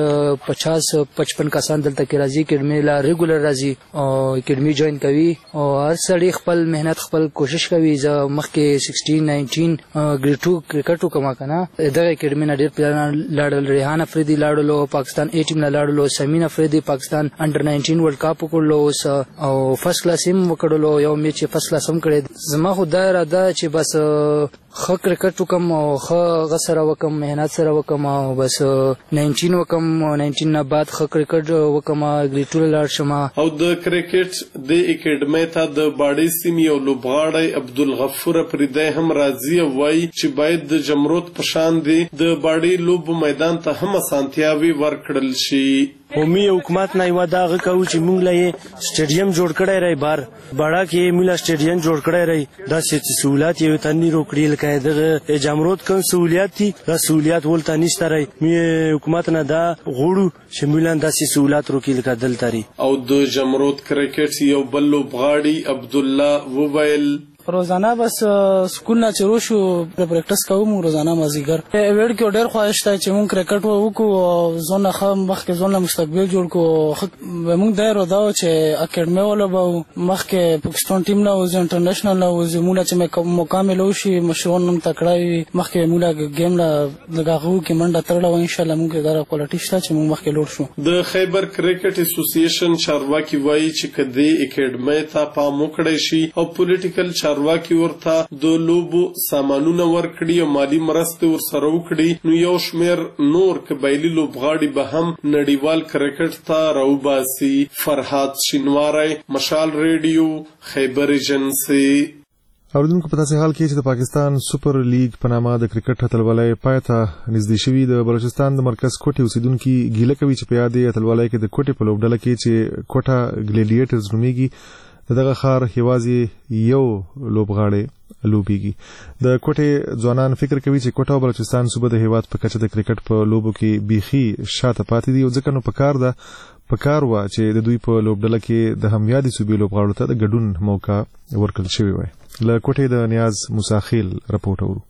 پچاس پچپن کسان دلته کې راځي اکیډمۍ لا ریګولر راځي او اکیډمۍ جوائن کوي او هر سړی خپل مهنت خپل کوشش کوي. زه مخکې سیکسټین ناینټین ګریډ ټو کرکټ وکم کنه دغه اکیډمۍ نه ډیر پلان لاړل ریحان افریدي لاړل پاکستان ای ټیم نه لاړل سمین افریدي پاکستان انډر ناینټین ورلد کپ وکړلو او فرست کلاس هم وکړلو یو میچ فرست کلاس هم کړی. زما خو دا اراده چې بس ښه کرکټ وکم او ښه هغه سره وکم مهنت سره وکم او بس ناینټین وکم ناینټین نه بعد ښه کرکټ وکم ګریډ ټو لاړ شم. او د کرکټ د اکیډمۍ ته د باډي سیمې او لوبغاړی عبدالغفور افریدی هم راځي او وایي چې باید د جمرود په شان دی د باډي لوبو میدان ته هم اسانتیاوي ورکړل شي. قومي حکومت نه یو دا غو کوي چې مونږ له سټیډیم جوړ کړی رہی بار بڑا کې مولا سټیډیم جوړ کړی رہی دا چې سہولت یو تنی روکړي لکه دغه جمرود کوم سہولت دي دا سہولت ولته نشته رہی مې حکومت نه دا غوړو چې مولا داسې سہولت روکړي لکه دلته ری. او د جمرود کرکټ یو بل لوبغاړي عبد الله وویل روزانه بس سکول نه چرو شو پریکټس کوم روزانه مازیګر وړ کې ډېر خواهش ته چې مونږ کرکټ وکړو زونه خام مخکې زونه مستقبل جوړ کو مونږ دا رو دا چې اکیډمي ولا به مخکې پاکستان ټیم نه وز انټرنیشنل نه وز مولا چې مکمل وشي مشرون نم تکړه مخکې مولا ګیم لا دغه کې منډه ترلو ان شاء الله مونږ دا کوالټی شته چې مونږ مخکې لوړ شو. د خیبر کرکټ اسوسییشن چارواکي وایي چې کدی اکیډمي ته پام وکړي شي او پولیټیکل چارواکي ورته د لوبو سامانونه ورکړي او مالی مرستې ورسره وکړي نو یو شمیر نور قبایلی لوبغاړي به هم نړیوال کرکټ ته راوباسي. فرحات شینواری مشال ریډیو خیبر ایجنسی. اوریدونکو په داسې حال کې چې د پاکستان سپر لیګ په نامه د کرکټ اتلولۍ پای ته نږدې شوي د بلوچستان د مرکز کوټې اوسیدونکي ګیله کوي چې په یادې اتلولۍ کې د کوټې په لوبډله کې چې کوټه ګلیډیټرز نومیږي دغه خار هیوازي یو لوبغاړی لوبيږي. د کوټې ځوانان فکر کوي چې کوټه او بلوچستان صوبه د هیواد په کچه د کرکټ په لوبو کې بيخي شاته پاتې دي او ځکه نو پکار ده پکار وا چې د دوی په لوبډله کې د همیادي صوبې لوبغاړو ته د ګډون موقع ورکړل شوی وي. له کوټې د نیاز موساخیل رپورټ اورو.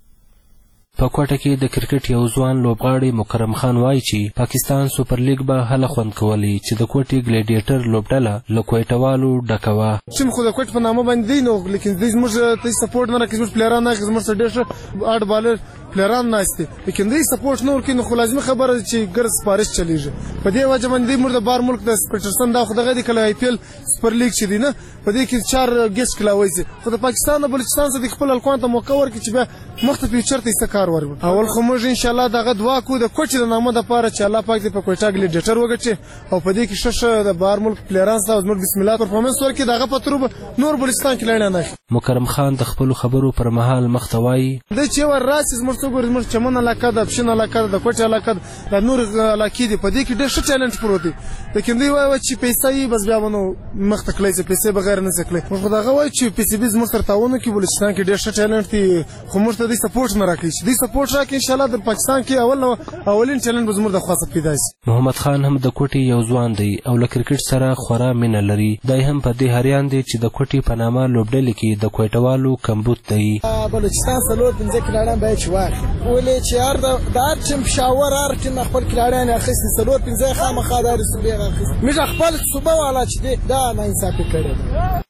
په کوټه کې د کرکټ یو ځوان لوبغاړی مکرم خان وایي چې پاکستان سپر لیګ به هله خوند کولی چې د کوټې ګلیډیټر لوبډله له کوټوالو ډکوه چې خو د کوټ په نامه باندې نو لیکن دوی زموږ ته سپورټ نه راکړي زموږ پلیران نه زموږ سره ډېر اډ بالر پلیران ناشته لیکن دوی سپورټ نه ورکړي نو خو لازمي خبره چې ګرځ سپارښت چلیږي په دې وجه باندې موږ د بار ملک د سپیټرسن دا خو دغه د کله آی پی ایل سپر لیګ چې دی نه په دې کې چار ګیس کلاوي خو د پاکستان او بلوچستان سره خپل الکوان ته موقع ورکړي چې به مخته فیوچر ته استکار ورکړي. اول خو موږ ان شاء الله دغه دعا کوو د کوچ د نامه د پاره چې الله پاک دې په کوټه ګلیډیټر وګټي او په دې کې شش د بار ملک پلیران سره زموږ بسم الله پرفورمنس ورکړي دغه پتروب نور بلوچستان کې لاړ نه. مکرم خان د خپل خبرو پر مهال مختوي د چې ور راسي زموږ څو زموږ چمن علاقه د بشن علاقه د کوټه علاقه د نور علاقې دي په دې کې ډېر ښه ټالنت پروت دی لیکن دوی وایي چې پیسې یې بس بیا ونو مخ ته کړی چې پیسې بغیر نه ځکلي خو دغه وایي چې پیسې به زموږ سره تاونه کې بلوچستان کې ډېر ښه ټالنت دی خو موږ ته د سپورټ نه راکړي چې د سپورټ راکړي ان شاء الله د پاکستان کې اول اولین ټالنت به زموږ د خاصه پیدا شي. محمد خان هم د کوټې یو ځوان دی او له کرکټ سره خورا مینه لري. دای هم په دې هریان دی چې د کوټې په نامه لوبډلې کې د کوټوالو کمبود دی. بلوچستان سره پنځه کلاړان به چې واخلي ولې چې هر د هر ټیم پېښور هر ټیم خپل کلاړان اخیستي څلور پنځه خامخا داري صوبې اخیستي موږ خپل صوبه والا چې دی دا ناانصافي کړې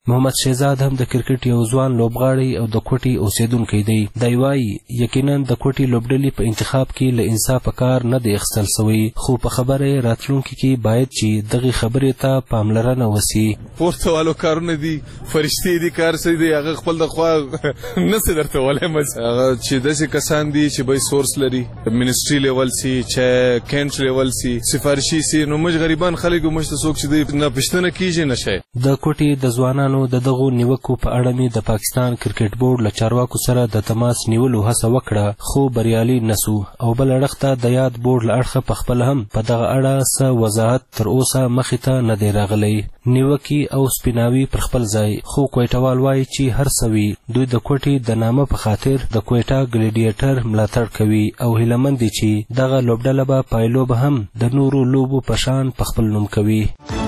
محمد شهزاد هم د کرکټ یو ځوان لوبغاړی او د کوټي اوسیدونکی دی. دی وايي یقینا د کوټي لوبډلې په انتخاب کې له انصاف کار نه دی اخیستل سوی، خو په خبره راتلونکي کې باید چې دغه خبرې ته پاملرنه وسی. پورته والو کارونه دي، فرشتي دي، کار سي دي، هغه خپل د خوا نه څه درته ولای مس هغه چې داسې کسان دي چې به سورس لري، منسټري لیول سي چې کینټ لیول سي، سفارشي سي، نو موږ غریبان خلک موږ ته څوک چې دی نه پښتنه کیږي نشي. د کوټي د ځوانانو د دغو نیوکو په اړه مې د پاکستان کرکټ بورډ له چارواکو سره د تماس نیولو هڅه وکړه، خو بریالي نسو او بل اړخ ته د یاد بورډ له اړخه په خپل هم په دغه اړه څه وضاحت تر اوسه مخې ته نه دی راغلی. نیوکي او سپیناوي پر خپل ځای، خو کویټوال وایي چې هر څه وي دوی د کوټي د نامه په خاطر د کویټا ګلیډیټر ملاتړ کوي او هیلهمند دي چې دغه لوبډله به پایلوبه هم د نورو لوبو په شان په خپل نوم کوي.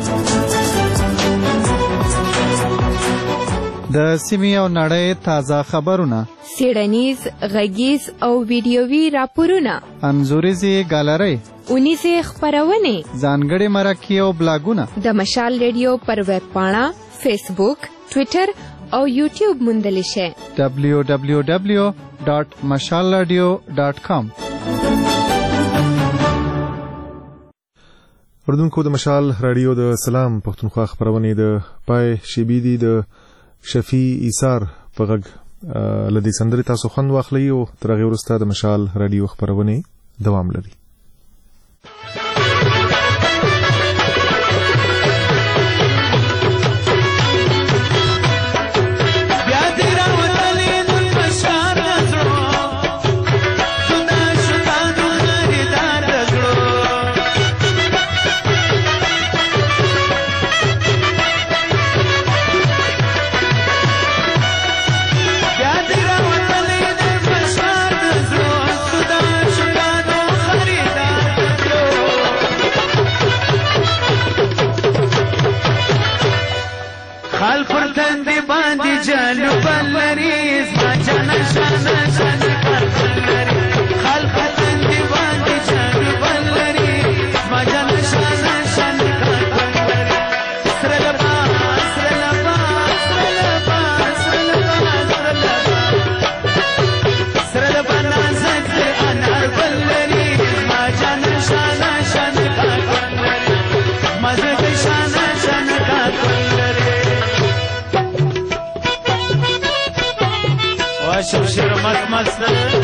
د سیمې او نړۍ تازه خبرونه، څېړنیز، غږیز او ویډیوي راپورونه، انځوریزې ګالرۍ، اونیزې خپرونې، ځانګړې مرکې او بلاګونه د مشال ریډیو پر ویب پاڼه، فیسبوک، ټویټر او یوټیوب موندلی شئ. ډبلیو ډبلیو ډبلیو ډاټ مشال راډیو ډاټ کام. اردوونکو د مشال راډیو د سلام پښتونخوا خبرونه د پای شیبې دي د شفیع ایثار په غږ لدی سندري تاسو خوند واخلئ او تر هغه وروسته د مشال راډیو خبرونه دوام لري. شمشیر مست مست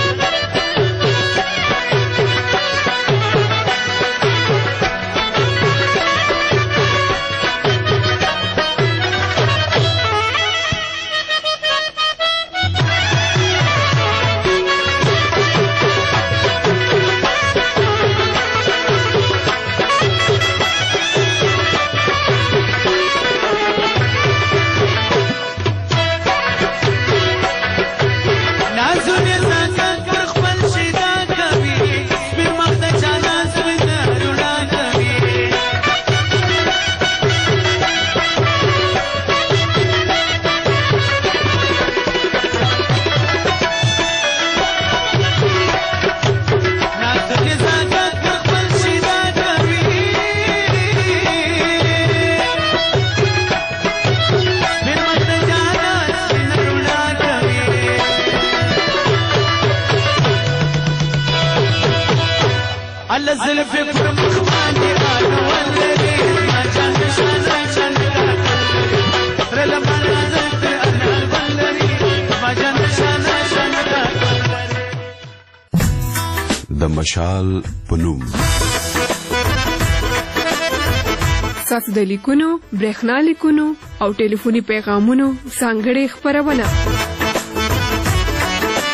د مشال پنوم تاسو د لیکونو، برېښنا لیکونو او ټلیفوني پیغامونو ځانګړې خبرونه